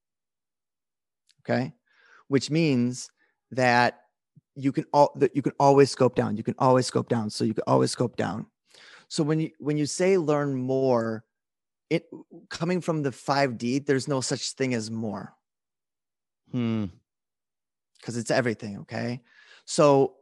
Okay. Which means that you can always scope down. You can always scope down. So you can always scope down. So when you say learn more, it coming from the 5D, there's no such thing as more. Because it's everything. Okay. So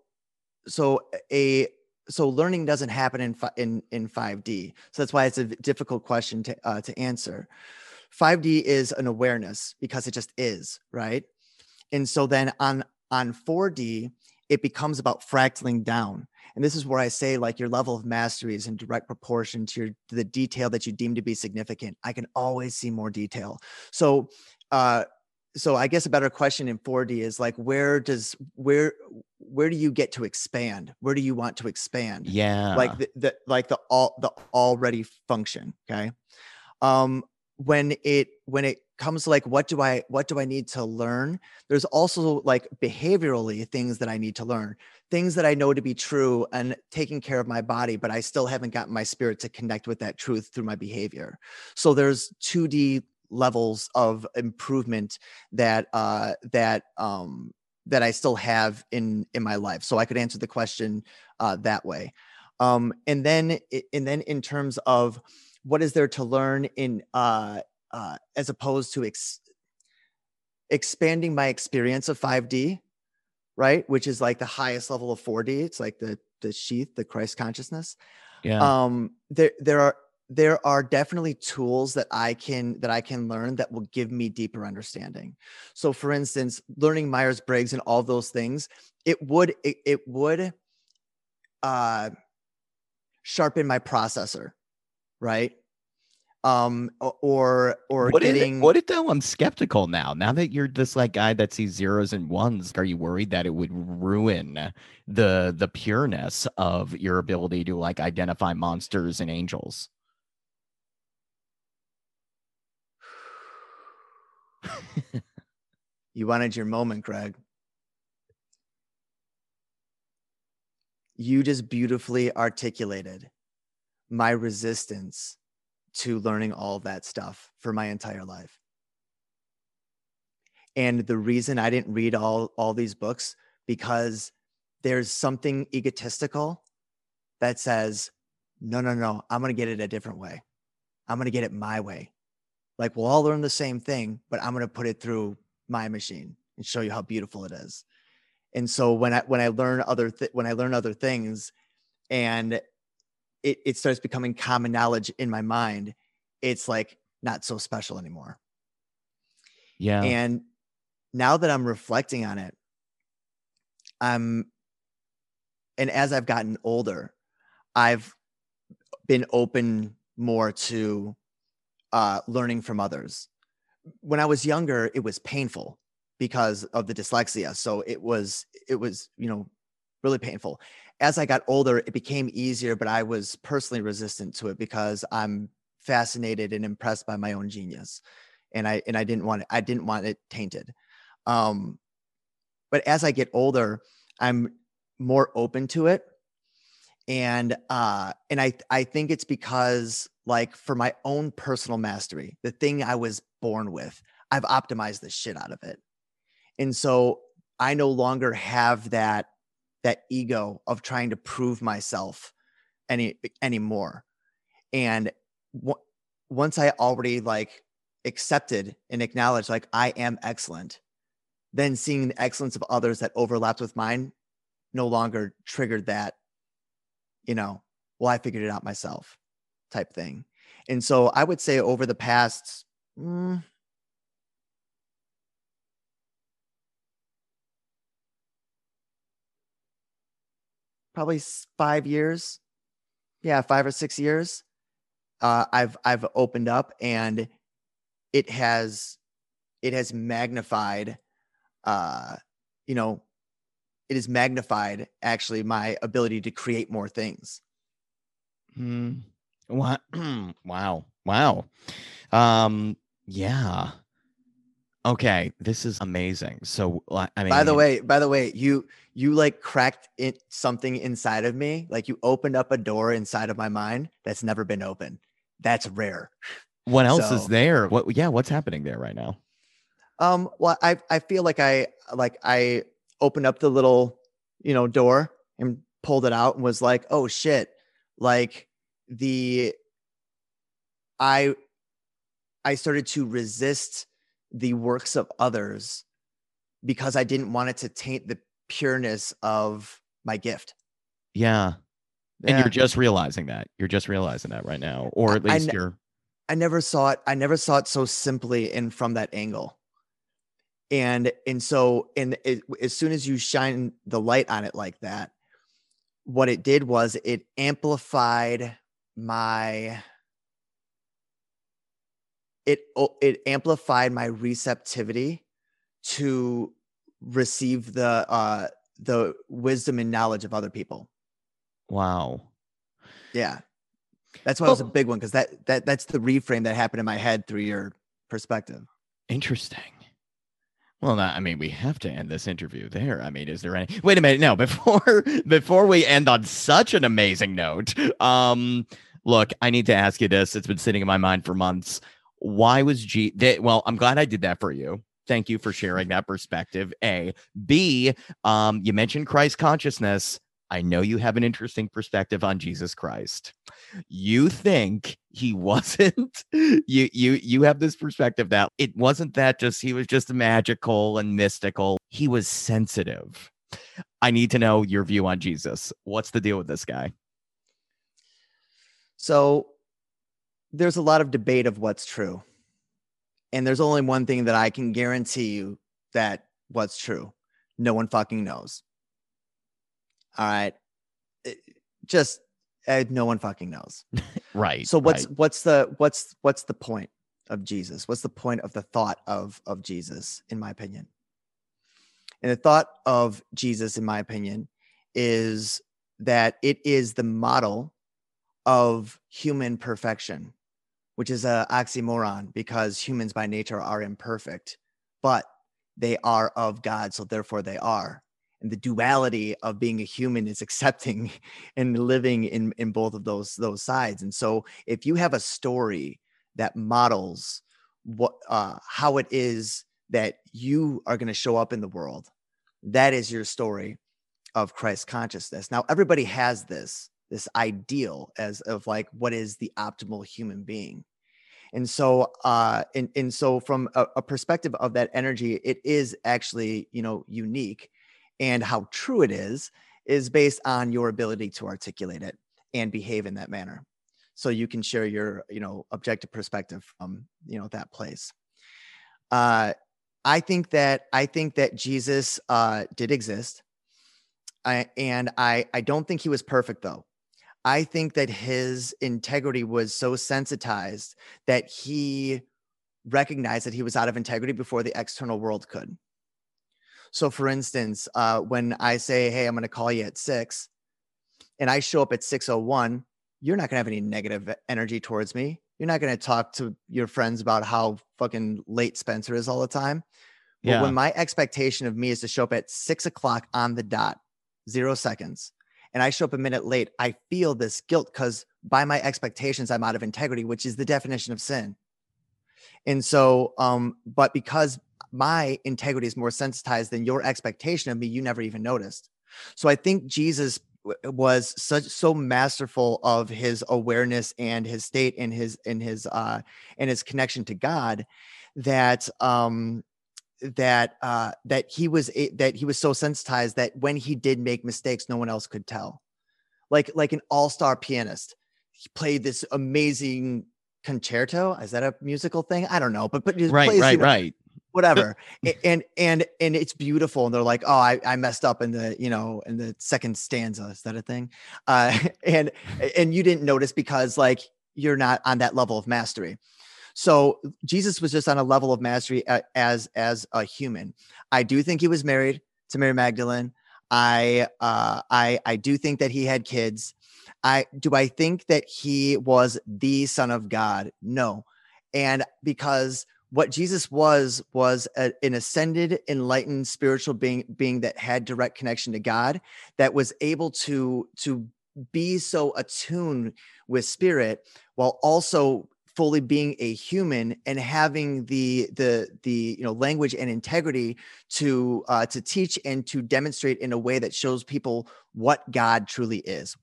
learning doesn't happen in 5D. So that's why it's a difficult question to answer. 5D is an awareness because it just is, right? And so then on 4D, it becomes about fractaling down. And this is where I say, like, your level of mastery is in direct proportion to the detail that you deem to be significant. I can always see more detail. So I guess a better question in 4D is like, where do you get to expand? Where do you want to expand? Yeah. Like the already function. Okay. When it comes to like, what do I need to learn? There's also like behaviorally things that I need to learn, things that I know to be true and taking care of my body, but I still haven't gotten my spirit to connect with that truth through my behavior. So there's 2D levels of improvement that I still have in my life. So I could answer the question that way. And then in terms of what is there to learn in as opposed to expanding my experience of 5D, right? Which is like the highest level of 4D. It's like the sheath, the Christ consciousness. Yeah. There are definitely tools that I can learn that will give me deeper understanding. So for instance, learning Myers-Briggs and all those things, it would sharpen my processor, right? Or getting what if though I'm skeptical now that you're this like guy that sees zeros and ones? Are you worried that it would ruin the pureness of your ability to like identify monsters and angels? You wanted your moment, Greg. You just beautifully articulated my resistance to learning all of that stuff for my entire life. And the reason I didn't read all these books, because there's something egotistical that says, no, I'm going to get it a different way. I'm going to get it my way. Like, we'll all learn the same thing, but I'm going to put it through my machine and show you how beautiful it is. And so when I learn other things and it starts becoming common knowledge in my mind, it's like not so special anymore. Yeah. And now that I'm reflecting on it, and as I've gotten older, I've been open more to learning from others. When I was younger, it was painful because of the dyslexia. So it was, really painful. As I got older, it became easier, but I was personally resistant to it because I'm fascinated and impressed by my own genius. And I didn't want it tainted. But as I get older, I'm more open to it. And I think it's because, like, for my own personal mastery, the thing I was born with, I've optimized the shit out of it. And so I no longer have that ego of trying to prove myself anymore. And once I already like accepted and acknowledged like I am excellent, then seeing the excellence of others that overlapped with mine no longer triggered that, well, I figured it out myself type thing. And so I would say over the past, probably 5 years. Yeah, 5 or 6 years. I've opened up, and it has magnified, it has magnified actually my ability to create more things. Wow. Wow. Yeah. Okay, this is amazing. So, I mean, by the way, you like cracked something inside of me. Like, you opened up a door inside of my mind that's never been open. That's rare. What else is there? What's happening there right now? Well, I feel like I opened up the little, door and pulled it out and was like, oh shit. Like I started to resist the works of others because I didn't want it to taint the pureness of my gift. Yeah. And you're just realizing that. You're just realizing that right now, or at least I never saw it so simply and from that angle. And so as soon as you shine the light on it like that, what it did was it amplified my receptivity to receive the wisdom and knowledge of other people. Wow. Yeah. That's why it was a big one, because that's the reframe that happened in my head through your perspective. Interesting. Well, I mean, we have to end this interview there. I mean, is there any? Wait a minute. No, before we end on such an amazing note, look, I need to ask you this. It's been sitting in my mind for months. Why was well, I'm glad I did that for you. Thank you for sharing that perspective. A. B. You mentioned Christ consciousness. I know you have an interesting perspective on Jesus Christ. You think he wasn't, you have this perspective that it wasn't that he was just magical and mystical. He was sensitive. I need to know your view on Jesus. What's the deal with this guy? So there's a lot of debate of what's true. And there's only one thing that I can guarantee you that what's true. No one fucking knows. All right. No one fucking knows. Right. So what's the point of Jesus? What's the point of the thought of Jesus, in my opinion? And the thought of Jesus, in my opinion, is that it is the model of human perfection, which is an oxymoron because humans by nature are imperfect, but they are of God, so therefore they are. And the duality of being a human is accepting and living in both of those sides. And so if you have a story that models how it is that you are going to show up in the world, that is your story of Christ consciousness. Now, everybody has this ideal of like, what is the optimal human being? And so, and so from a perspective of that energy, it is actually, unique. And how true it is based on your ability to articulate it and behave in that manner. So you can share your, objective perspective from, that place. I think that Jesus did exist. And I don't think he was perfect, though. I think that his integrity was so sensitized that he recognized that he was out of integrity before the external world could. So for instance, when I say, hey, I'm going to call you at 6 and I show up at 6:01, you're not going to have any negative energy towards me. You're not going to talk to your friends about how fucking late Spencer is all the time. But when my expectation of me is to show up at 6:00 on the dot, 0 seconds, and I show up a minute late, I feel this guilt because by my expectations, I'm out of integrity, which is the definition of sin. And so, but because my integrity is more sensitized than your expectation of me, you never even noticed. So I think Jesus was so masterful of his awareness and his state and his connection to God that that he was so sensitized that when he did make mistakes, no one else could tell. Like an all-star pianist, he played this amazing concerto. Is that a musical thing? I don't know, but right. Whatever. and it's beautiful. And they're like, oh, I messed up in the second stanza. Is that a thing? And you didn't notice because like you're not on that level of mastery. So Jesus was just on a level of mastery as a human. I do think he was married to Mary Magdalene. I do think that he had kids. I think that he was the Son of God? No. And because what Jesus was an ascended, enlightened spiritual being that had direct connection to God, that was able to be so attuned with spirit while also fully being a human and having the language and integrity to teach and to demonstrate in a way that shows people what God truly is.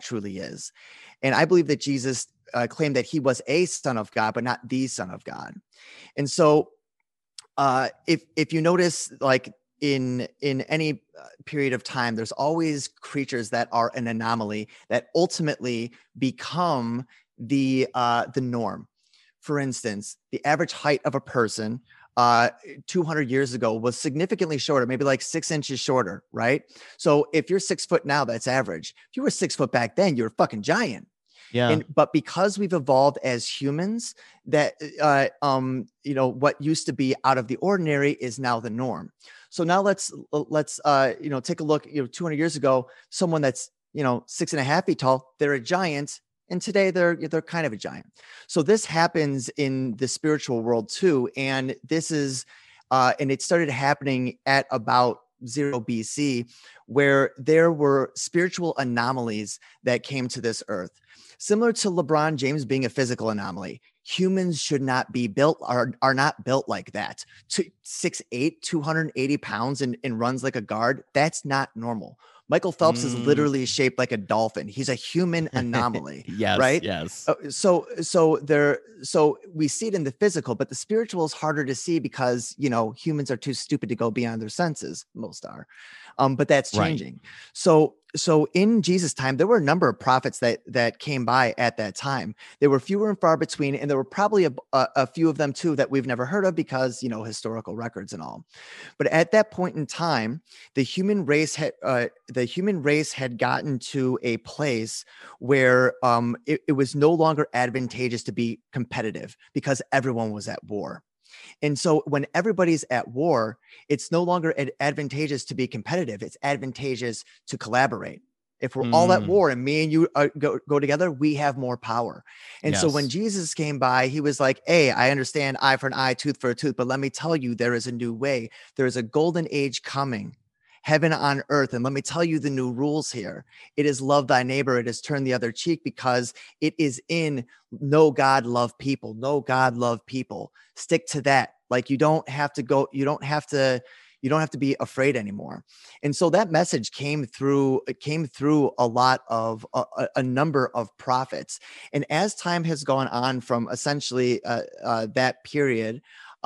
And I believe that Jesus claimed that he was a son of God, but not the Son of God. And so if you notice, like in any period of time, there's always creatures that are an anomaly that ultimately become the norm. For instance, the average height of a person 200 years ago was significantly shorter, maybe like 6 inches shorter, right? So if you're 6 foot now, that's average. If you were 6 foot back then, you're a fucking giant. Yeah. But because we've evolved as humans, that what used to be out of the ordinary is now the norm. So now let's take a look. 200 years ago, someone that's 6.5 feet tall, they're a giant. And today they're kind of a giant. So this happens in the spiritual world too. And this is, and it started happening at about 0 BC, where there were spiritual anomalies that came to this earth. Similar to LeBron James being a physical anomaly. Humans should not be built, are not built like that. 6'8", 280 pounds and runs like a guard. That's not normal. Michael Phelps is literally shaped like a dolphin. He's a human anomaly. Yes, right? Yes. So we see it in the physical, but the spiritual is harder to see because, humans are too stupid to go beyond their senses. Most are. But that's changing. Right. So in Jesus' time, there were a number of prophets that came by at that time. They were fewer and far between, and there were probably a few of them too that we've never heard of because, historical records and all. But at that point in time, the human race had gotten to a place where it was no longer advantageous to be competitive because everyone was at war. And so when everybody's at war, it's no longer advantageous to be competitive. It's advantageous to collaborate. If we're all at war and me and you go together, we have more power. And so when Jesus came by, he was like, hey, I understand eye for an eye, tooth for a tooth, but let me tell you, there is a new way. There is a golden age coming, heaven on earth. And let me tell you the new rules here. It is love thy neighbor. It is turn the other cheek, because it is in know God, love people, know God, love people. Stick to that. Like you don't have to be afraid anymore. And so that message came through a lot of a number of prophets. And as time has gone on from essentially that period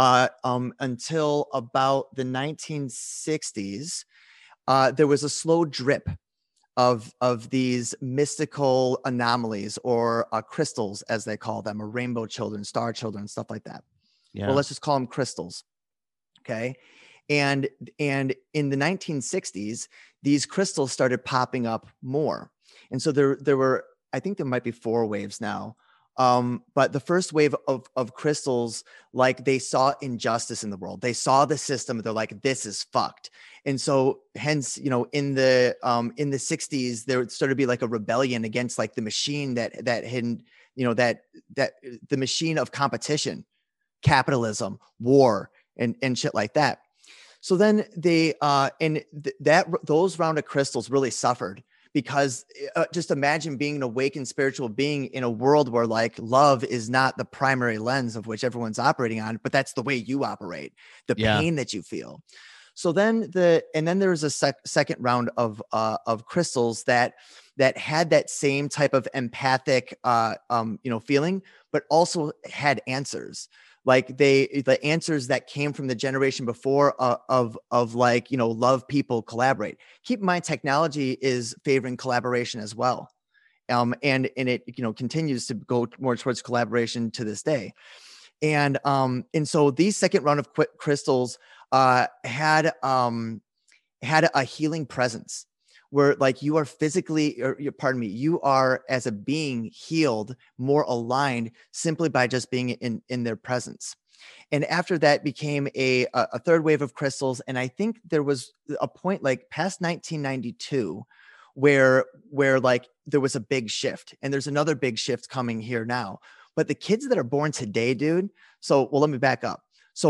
until about the 1960s, there was a slow drip of these mystical anomalies or crystals, as they call them, or rainbow children, star children, stuff like that. Yeah. Well, let's just call them crystals. Okay. And in the 1960s, these crystals started popping up more. And so there were, I think there might be 4 waves now But the first wave of crystals, like they saw injustice in the world. They saw the system. They're like, this is fucked. And so hence, in the 60s, there started to be like a rebellion against like the machine that had, that the machine of competition, capitalism, war, and shit like that. So then they those round of crystals really suffered because just imagine being an awakened spiritual being in a world where like love is not the primary lens of which everyone's operating on, but that's the way you operate, the pain that you feel. So then there was a second round of crystals that had that same type of empathic feeling, but also had answers. Like the answers that came from the generation before of like, love people, collaborate. Keep in mind, technology is favoring collaboration as well. And it, continues to go more towards collaboration to this day. And so these second round of crystals had a healing presence where like you are physically, you are as a being healed, more aligned simply by just being in their presence. And after that became a third wave of crystals. And I think there was a point like past 1992 where like there was a big shift, and there's another big shift coming here now. But the kids that are born today, dude. Let me back up.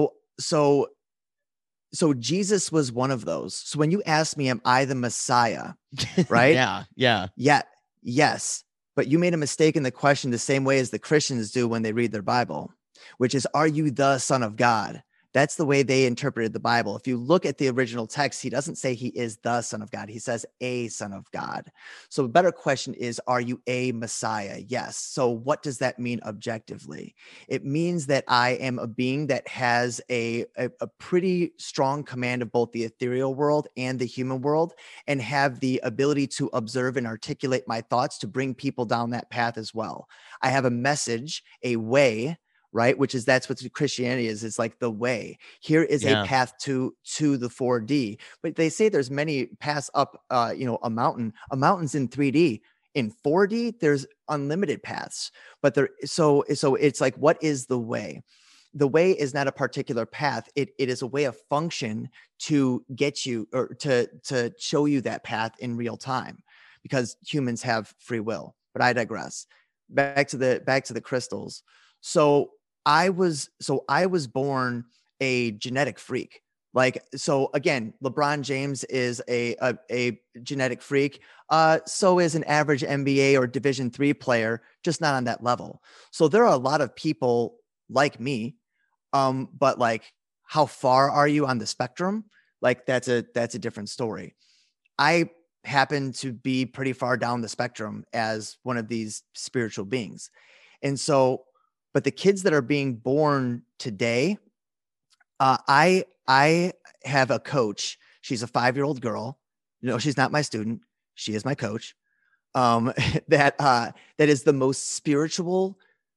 So Jesus was one of those. So when you ask me, am I the Messiah? Right? Yeah. Yes. But you made a mistake in the question the same way as the Christians do when they read their Bible, which is, are you the Son of God? That's the way they interpreted the Bible. If you look at the original text, he doesn't say he is the Son of God. He says a Son of God. So a better question is, are you a Messiah? Yes. So what does that mean objectively? It means that I am a being that has a pretty strong command of both the ethereal world and the human world, and have the ability to observe and articulate my thoughts to bring people down that path as well. I have a message, a way, right? That's what Christianity is. It's like the way. Here is a path to the 4D. But they say there's many paths up, a mountain. A mountain's in 3D. In 4D, there's unlimited paths. But so it's like, what is the way? The way is not a particular path. It is a way of function to get you, or to show you that path in real time, because humans have free will. But I digress. Back to the crystals. So I was born a genetic freak. Like, so again, LeBron James is a genetic freak. So is an average NBA or Division III player, just not on that level. So there are a lot of people like me. But like, how far are you on the spectrum? Like, that's a different story. I happen to be pretty far down the spectrum as one of these spiritual beings. And so, but the kids that are being born today, I have a coach. She's a 5-year-old girl. No, she's not my student. She is my coach. That is the most spiritual,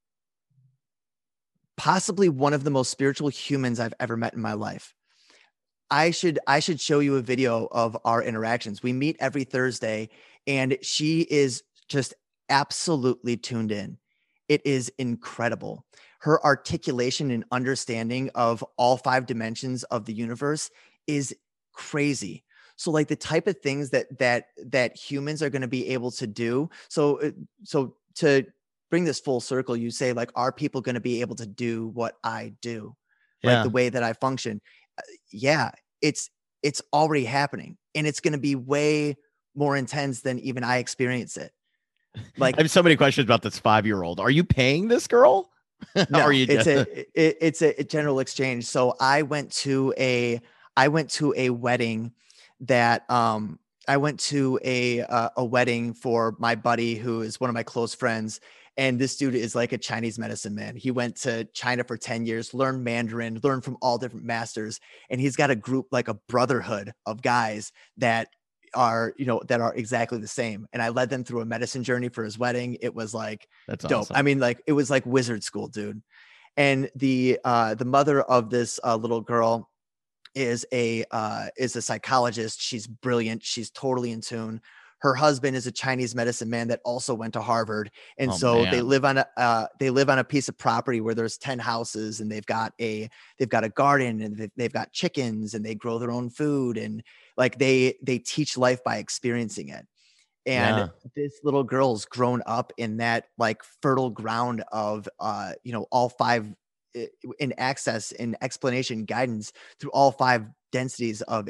possibly one of the most spiritual humans I've ever met in my life. I should show you a video of our interactions. We meet every Thursday, and she is just absolutely tuned in. It is incredible. Her articulation and understanding of all 5 dimensions of the universe is crazy. So like the type of things that humans are going to be able to do. So to bring this full circle, you say like, are people going to be able to do what I do? Like the way that I function? Yeah, it's already happening, and it's going to be way more intense than even I experience it. Like, I have so many questions about this 5-year-old. Are you paying this girl? No, it's a general exchange. So I went to a wedding that I went to a wedding for my buddy, who is one of my close friends. And this dude is like a Chinese medicine man. He went to China for 10 years, learned Mandarin, learned from all different masters. And he's got a group, like a brotherhood of guys that are exactly the same. And I led them through a medicine journey for his wedding. It was like, that's dope. Awesome. I mean, like, it was like wizard school, dude. And the mother of this little girl is a psychologist. She's brilliant. She's totally in tune. her husband is a Chinese medicine man that also went to Harvard. And Oh, so they man. live on a piece of property where there's 10 houses, and they've got a garden, and they've got chickens, and they grow their own food. And like they teach life by experiencing it. And Yeah. this little girl's grown up in that like fertile ground of, all five in access and explanation guidance through all five densities of,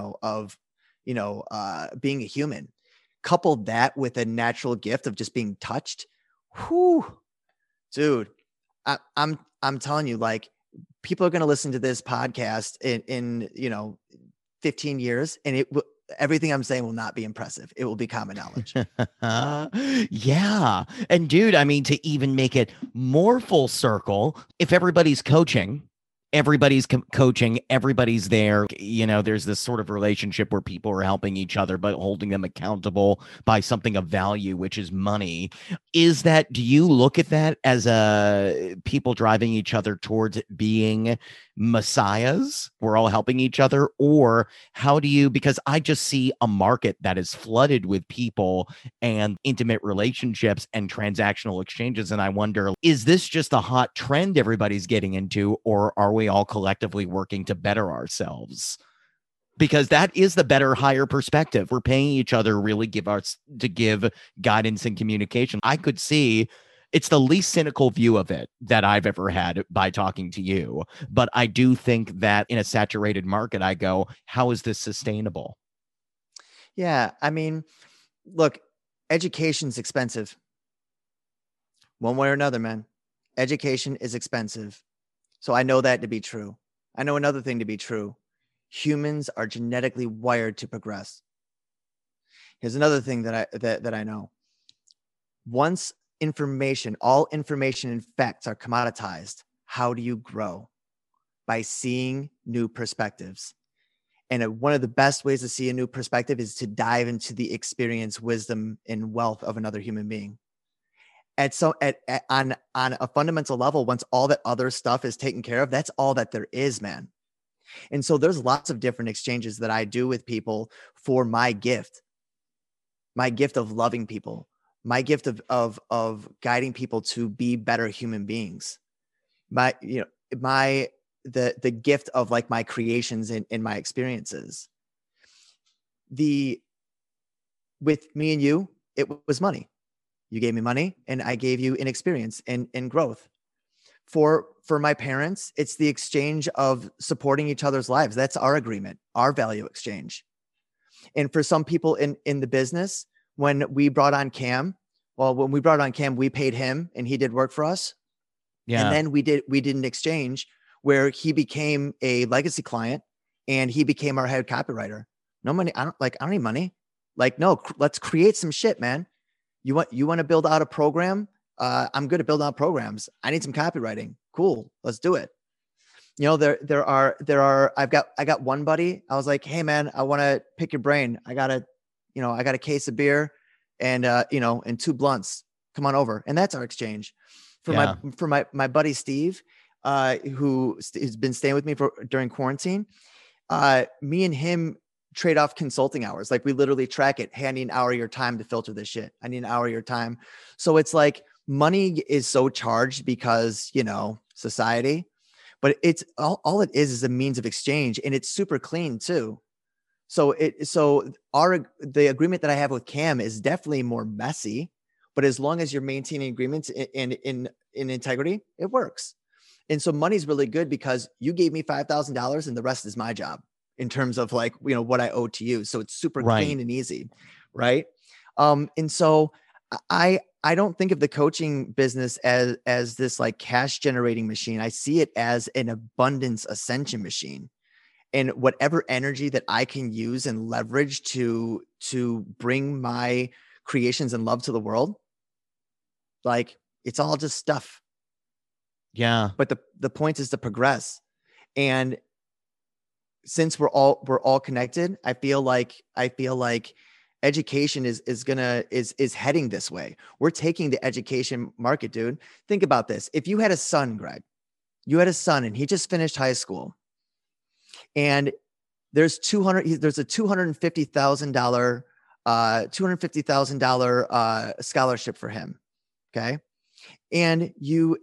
being a human. Couple that with a natural gift of just being touched. Whoo, dude, I'm telling you, like, people are going to listen to this podcast in 15 years, and everything I'm saying will not be impressive. It will be common knowledge. Yeah. And dude, I mean, to even make it more full circle, if everybody's coaching, coaching, everybody's there. There's this sort of relationship where people are helping each other, but holding them accountable by something of value, which is money. Do you look at that as people driving each other towards being messiahs? We're all helping each other, or how do you, because I just see a market that is flooded with people and intimate relationships and transactional exchanges. And I wonder, is this just a hot trend everybody's getting into, or are we all collectively working to better ourselves? Because that is the better, higher perspective. We're paying each other really give guidance and communication. I could see it's the least cynical view of it that I've ever had by talking to you. But I do think that in a saturated market, I go, how is this sustainable? Yeah. I mean, look, education's expensive. One way or another, man. Education is expensive. So I know that to be true. I know another thing to be true. Humans are genetically wired to progress. Here's another thing that I know. Once all information and facts are commoditized, how do you grow? By seeing new perspectives. And one of the best ways to see a new perspective is to dive into the experience, wisdom, and wealth of another human being. On a fundamental level, once all that other stuff is taken care of, that's all that there is, man. And so there's lots of different exchanges that I do with people for my gift of loving people, my gift of guiding people to be better human beings, the gift of like my creations in my experiences. With me and you, it was money. You gave me money and I gave you an experience and growth. For my parents, it's the exchange of supporting each other's lives. That's our agreement, our value exchange. And for some people in the business, when we brought on Cam, we paid him and he did work for us. Yeah. And then we did an exchange where he became a legacy client and he became our head copywriter. No money. I don't need money. Like, no, let's create some shit, man. You want to build out a program? I'm good at building out programs. I need some copywriting. Cool. Let's do it. There are, I got one buddy. I was like, hey man, I want to pick your brain. I got a case of beer and, and 2 blunts. Come on over. And that's our exchange for my buddy, Steve, who has been staying with me during quarantine. Me and him trade off consulting hours. Like we literally track it. Hey, I need an hour of your time to filter this shit. I need an hour of your time. So it's like money is so charged because, society, but it's all it is a means of exchange, and it's super clean too. So the agreement that I have with Cam is definitely more messy, but as long as you're maintaining agreements in integrity, it works. And so money's really good because you gave me $5,000 and the rest is my job in terms of like, what I owe to you. So it's super clean and easy. Right. And so I don't think of the coaching business as this like cash generating machine. I see it as an abundance ascension machine, and whatever energy that I can use and leverage to bring my creations and love to the world, like it's all just stuff. Yeah. But the point is to progress. And since we're all connected, I feel like education is heading this way. We're taking the education market, dude. Think about this. If you had a son, Greg, and he just finished high school, and there's a $250,000 $250,000 scholarship for him. Okay. And you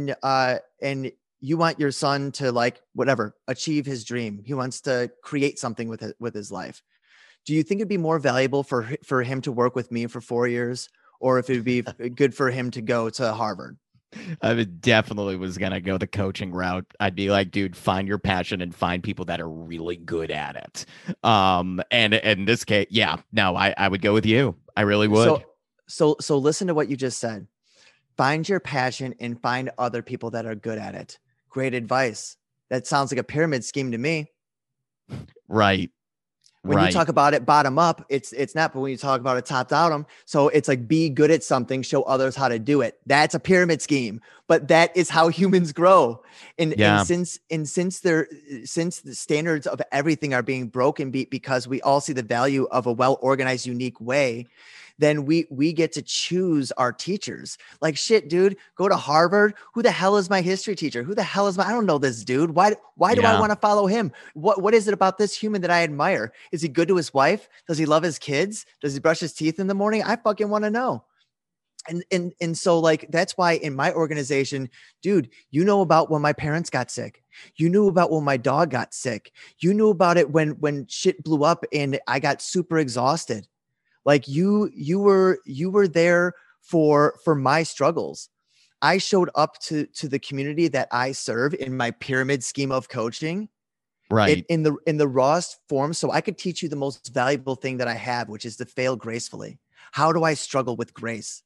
want your son to like whatever, achieve his dream. He wants to create something with his life. Do you think it'd be more valuable for him to work with me for 4 years, or if it'd be good for him to go to Harvard? I definitely was going to go the coaching route. I'd be like, dude, find your passion and find people that are really good at it. And in this case, yeah, no, I would go with you. I really would. So listen to what you just said. Find your passion and find other people that are good at it. Great advice. That sounds like a pyramid scheme to me. Right. When you talk about it bottom up, it's not, but when you talk about it top down, so it's like be good at something, show others how to do it. That's a pyramid scheme, but that is how humans grow. And since the standards of everything are being broken because we all see the value of a well-organized, unique way, then we get to choose our teachers. Like, shit, dude, go to Harvard. Who the hell is my history teacher? Who the hell is I don't know this dude. Why do I want to follow him? What is it about this human that I admire? Is he good to his wife? Does he love his kids? Does he brush his teeth in the morning? I fucking want to know. And so like, that's why in my organization, dude, you know about when my parents got sick. You knew about when my dog got sick. You knew about it when shit blew up and I got super exhausted. Like you were there for my struggles. I showed up to the community that I serve in my pyramid scheme of coaching, right? In the rawest form, so I could teach you the most valuable thing that I have, which is to fail gracefully. How do I struggle with grace?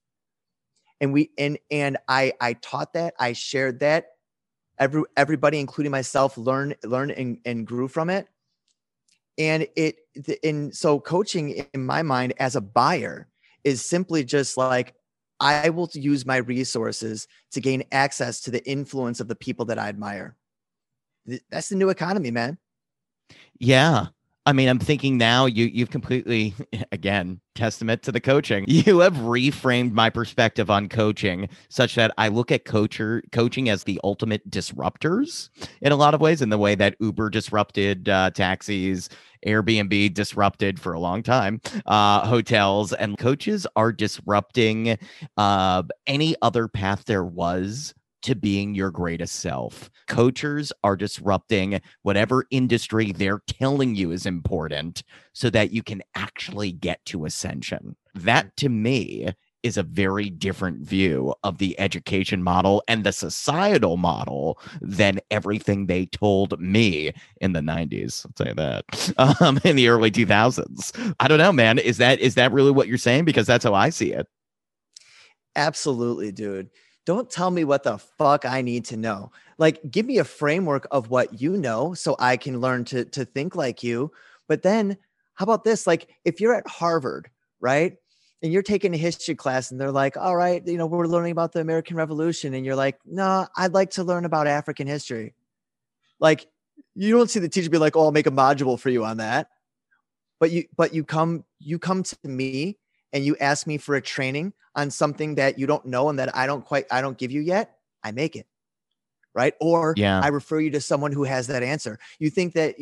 And I taught that. I shared that. Everybody, including myself, learned and grew from it. And so coaching in my mind as a buyer is simply just like, I will use my resources to gain access to the influence of the people that I admire. That's the new economy, man. Yeah. I mean, I'm thinking now you've completely, again, testament to the coaching. You have reframed my perspective on coaching such that I look at coaching as the ultimate disruptors in a lot of ways, in the way that Uber disrupted taxis, Airbnb disrupted for a long time, hotels, and coaches are disrupting any other path there was to being your greatest self. Coachers are disrupting whatever industry they're telling you is important so that you can actually get to ascension. That to me is a very different view of the education model and the societal model than everything they told me in the 90s. I'll say that. In the early 2000s. I don't know, man. Is that really what you're saying? Because that's how I see it. Absolutely, dude. Don't tell me what the fuck I need to know. Like, give me a framework of what you know so I can learn to think like you. But then how about this? Like, if you're at Harvard, right? And you're taking a history class and they're like, all right, we're learning about the American Revolution. And you're like, no, I'd like to learn about African history. Like, you don't see the teacher be like, oh, I'll make a module for you on that. But you come to me and you ask me for a training on something that you don't know and that I don't give you yet, I make it. Right. Or I refer you to someone who has that answer. You think that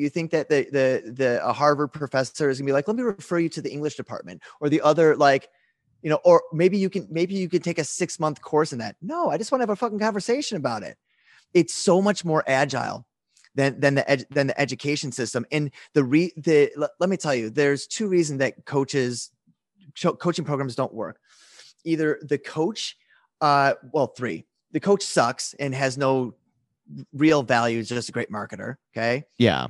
a Harvard professor is gonna be like, let me refer you to the English department or the other, like, or maybe you can take a 6-month course in that. No, I just want to have a fucking conversation about it. It's so much more agile than the education system. And let me tell you, there's 2 reasons that coaching programs don't work. Either the coach, 3. The coach sucks and has no real value. Is just a great marketer. Okay. Yeah.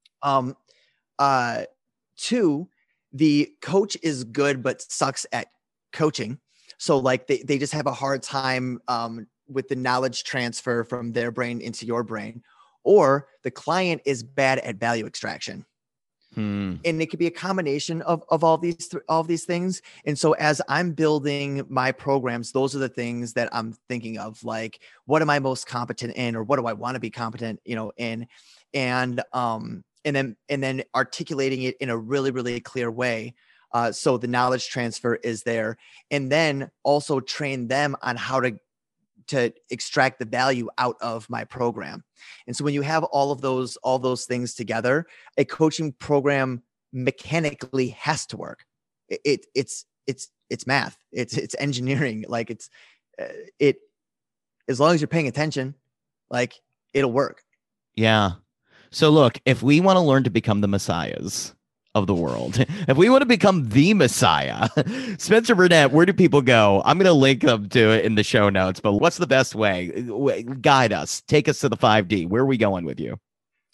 2, the coach is good, but sucks at coaching. So like they just have a hard time with the knowledge transfer from their brain into your brain, or the client is bad at value extraction. And it could be a combination of all these things. And so as I'm building my programs, those are the things that I'm thinking of, like, what am I most competent in, or what do I want to be competent, in, and then articulating it in a really, really clear way. So the knowledge transfer is there, and then also train them on how to extract the value out of my program. And so when you have all those things together, a coaching program mechanically has to work. it's math. It's engineering. Like it, as long as you're paying attention, like it'll work. Yeah. So look, if we want to learn to become the messiahs of the world, if we want to become the messiah, Spencer Burnett, where do people go? I'm going to link them to it in the show notes, but what's the best way? Guide us. Take us to the 5D. Where are we going with you?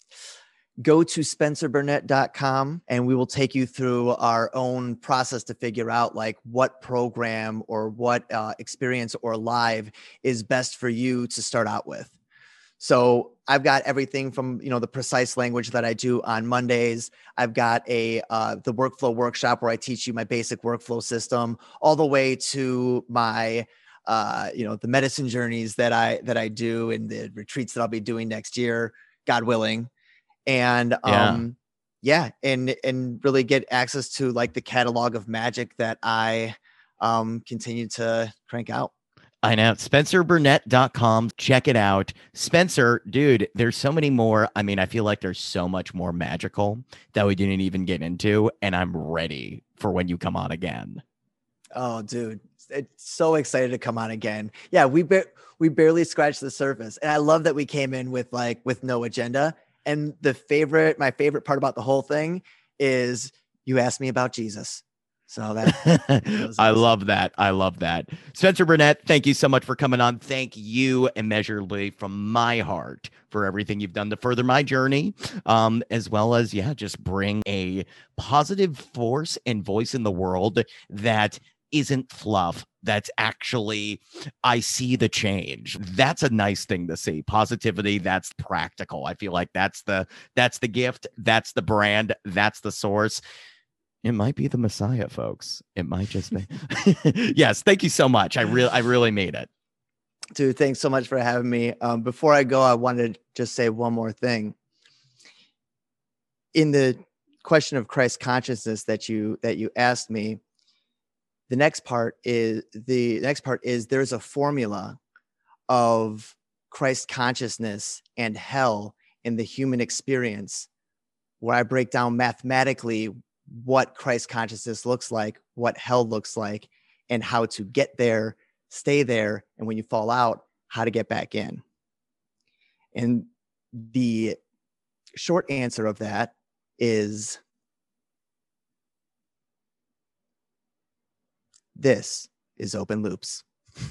Go to spencerburnett.com and we will take you through our own process to figure out like what program or what experience or live is best for you to start out with. So I've got everything from, the precise language that I do on Mondays. I've got the workflow workshop where I teach you my basic workflow system, all the way to my, the medicine journeys that I do and the retreats that I'll be doing next year, God willing. And, and really get access to like the catalog of magic that I, continue to crank out. I know. SpencerBurnett.com. Check it out. Spencer, dude, there's so many more. I mean, I feel like there's so much more magical that we didn't even get into, and I'm ready for when you come on again. Oh, dude. It's so excited to come on again. Yeah, we barely scratched the surface. And I love that we came in with no agenda. And my favorite part about the whole thing is you asked me about Jesus. So that I love that. I love that. Spencer Burnett, thank you so much for coming on. Thank you immeasurably from my heart for everything you've done to further my journey, as well as, just bring a positive force and voice in the world that isn't fluff. That's actually, I see the change. That's a nice thing to see. Positivity, that's practical. I feel like that's the gift. That's the brand. That's the source. It might be the Messiah, folks. It might just be. Yes. Thank you so much. I really made it. Dude, thanks so much for having me. Before I go, I wanted to just say one more thing. In the question of Christ consciousness that you asked me, the next part is there's a formula of Christ consciousness and hell in the human experience where I break down mathematically what Christ consciousness looks like, what hell looks like, and how to get there, stay there, and when you fall out, how to get back in. And the short answer of that is this is Open Loops.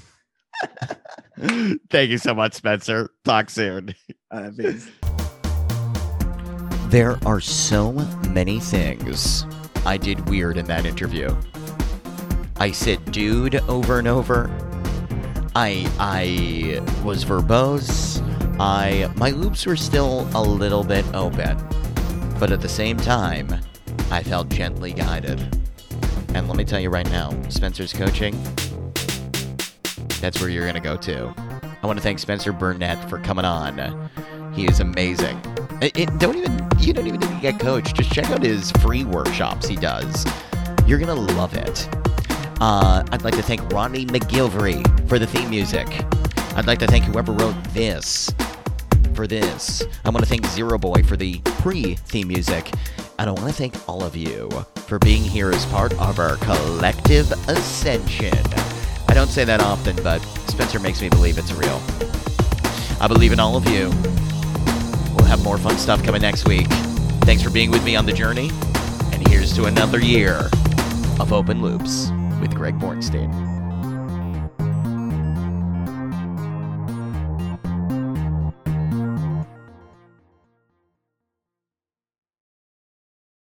Thank you so much, Spencer. Talk soon. There are so many things I did weird in that interview. I said dude over and over. I was verbose. My loops were still a little bit open. But at the same time, I felt gently guided. And let me tell you right now, Spencer's coaching, that's where you're going to go to. I want to thank Spencer Burnett for coming on. He is amazing. You don't even need to get coached. Just check out his free workshops he does. You're going to love it. I'd like to thank Ronnie McGilvery for the theme music. I'd like to thank whoever wrote this for this. I want to thank Zero Boy for the pre-theme music. And I want to thank all of you for being here as part of our collective ascension. I don't say that often, but Spencer makes me believe it's real. I believe in all of you. We'll have more fun stuff coming next week. Thanks for being with me on the journey. And here's to another year of Open Loops with Greg Bornstein.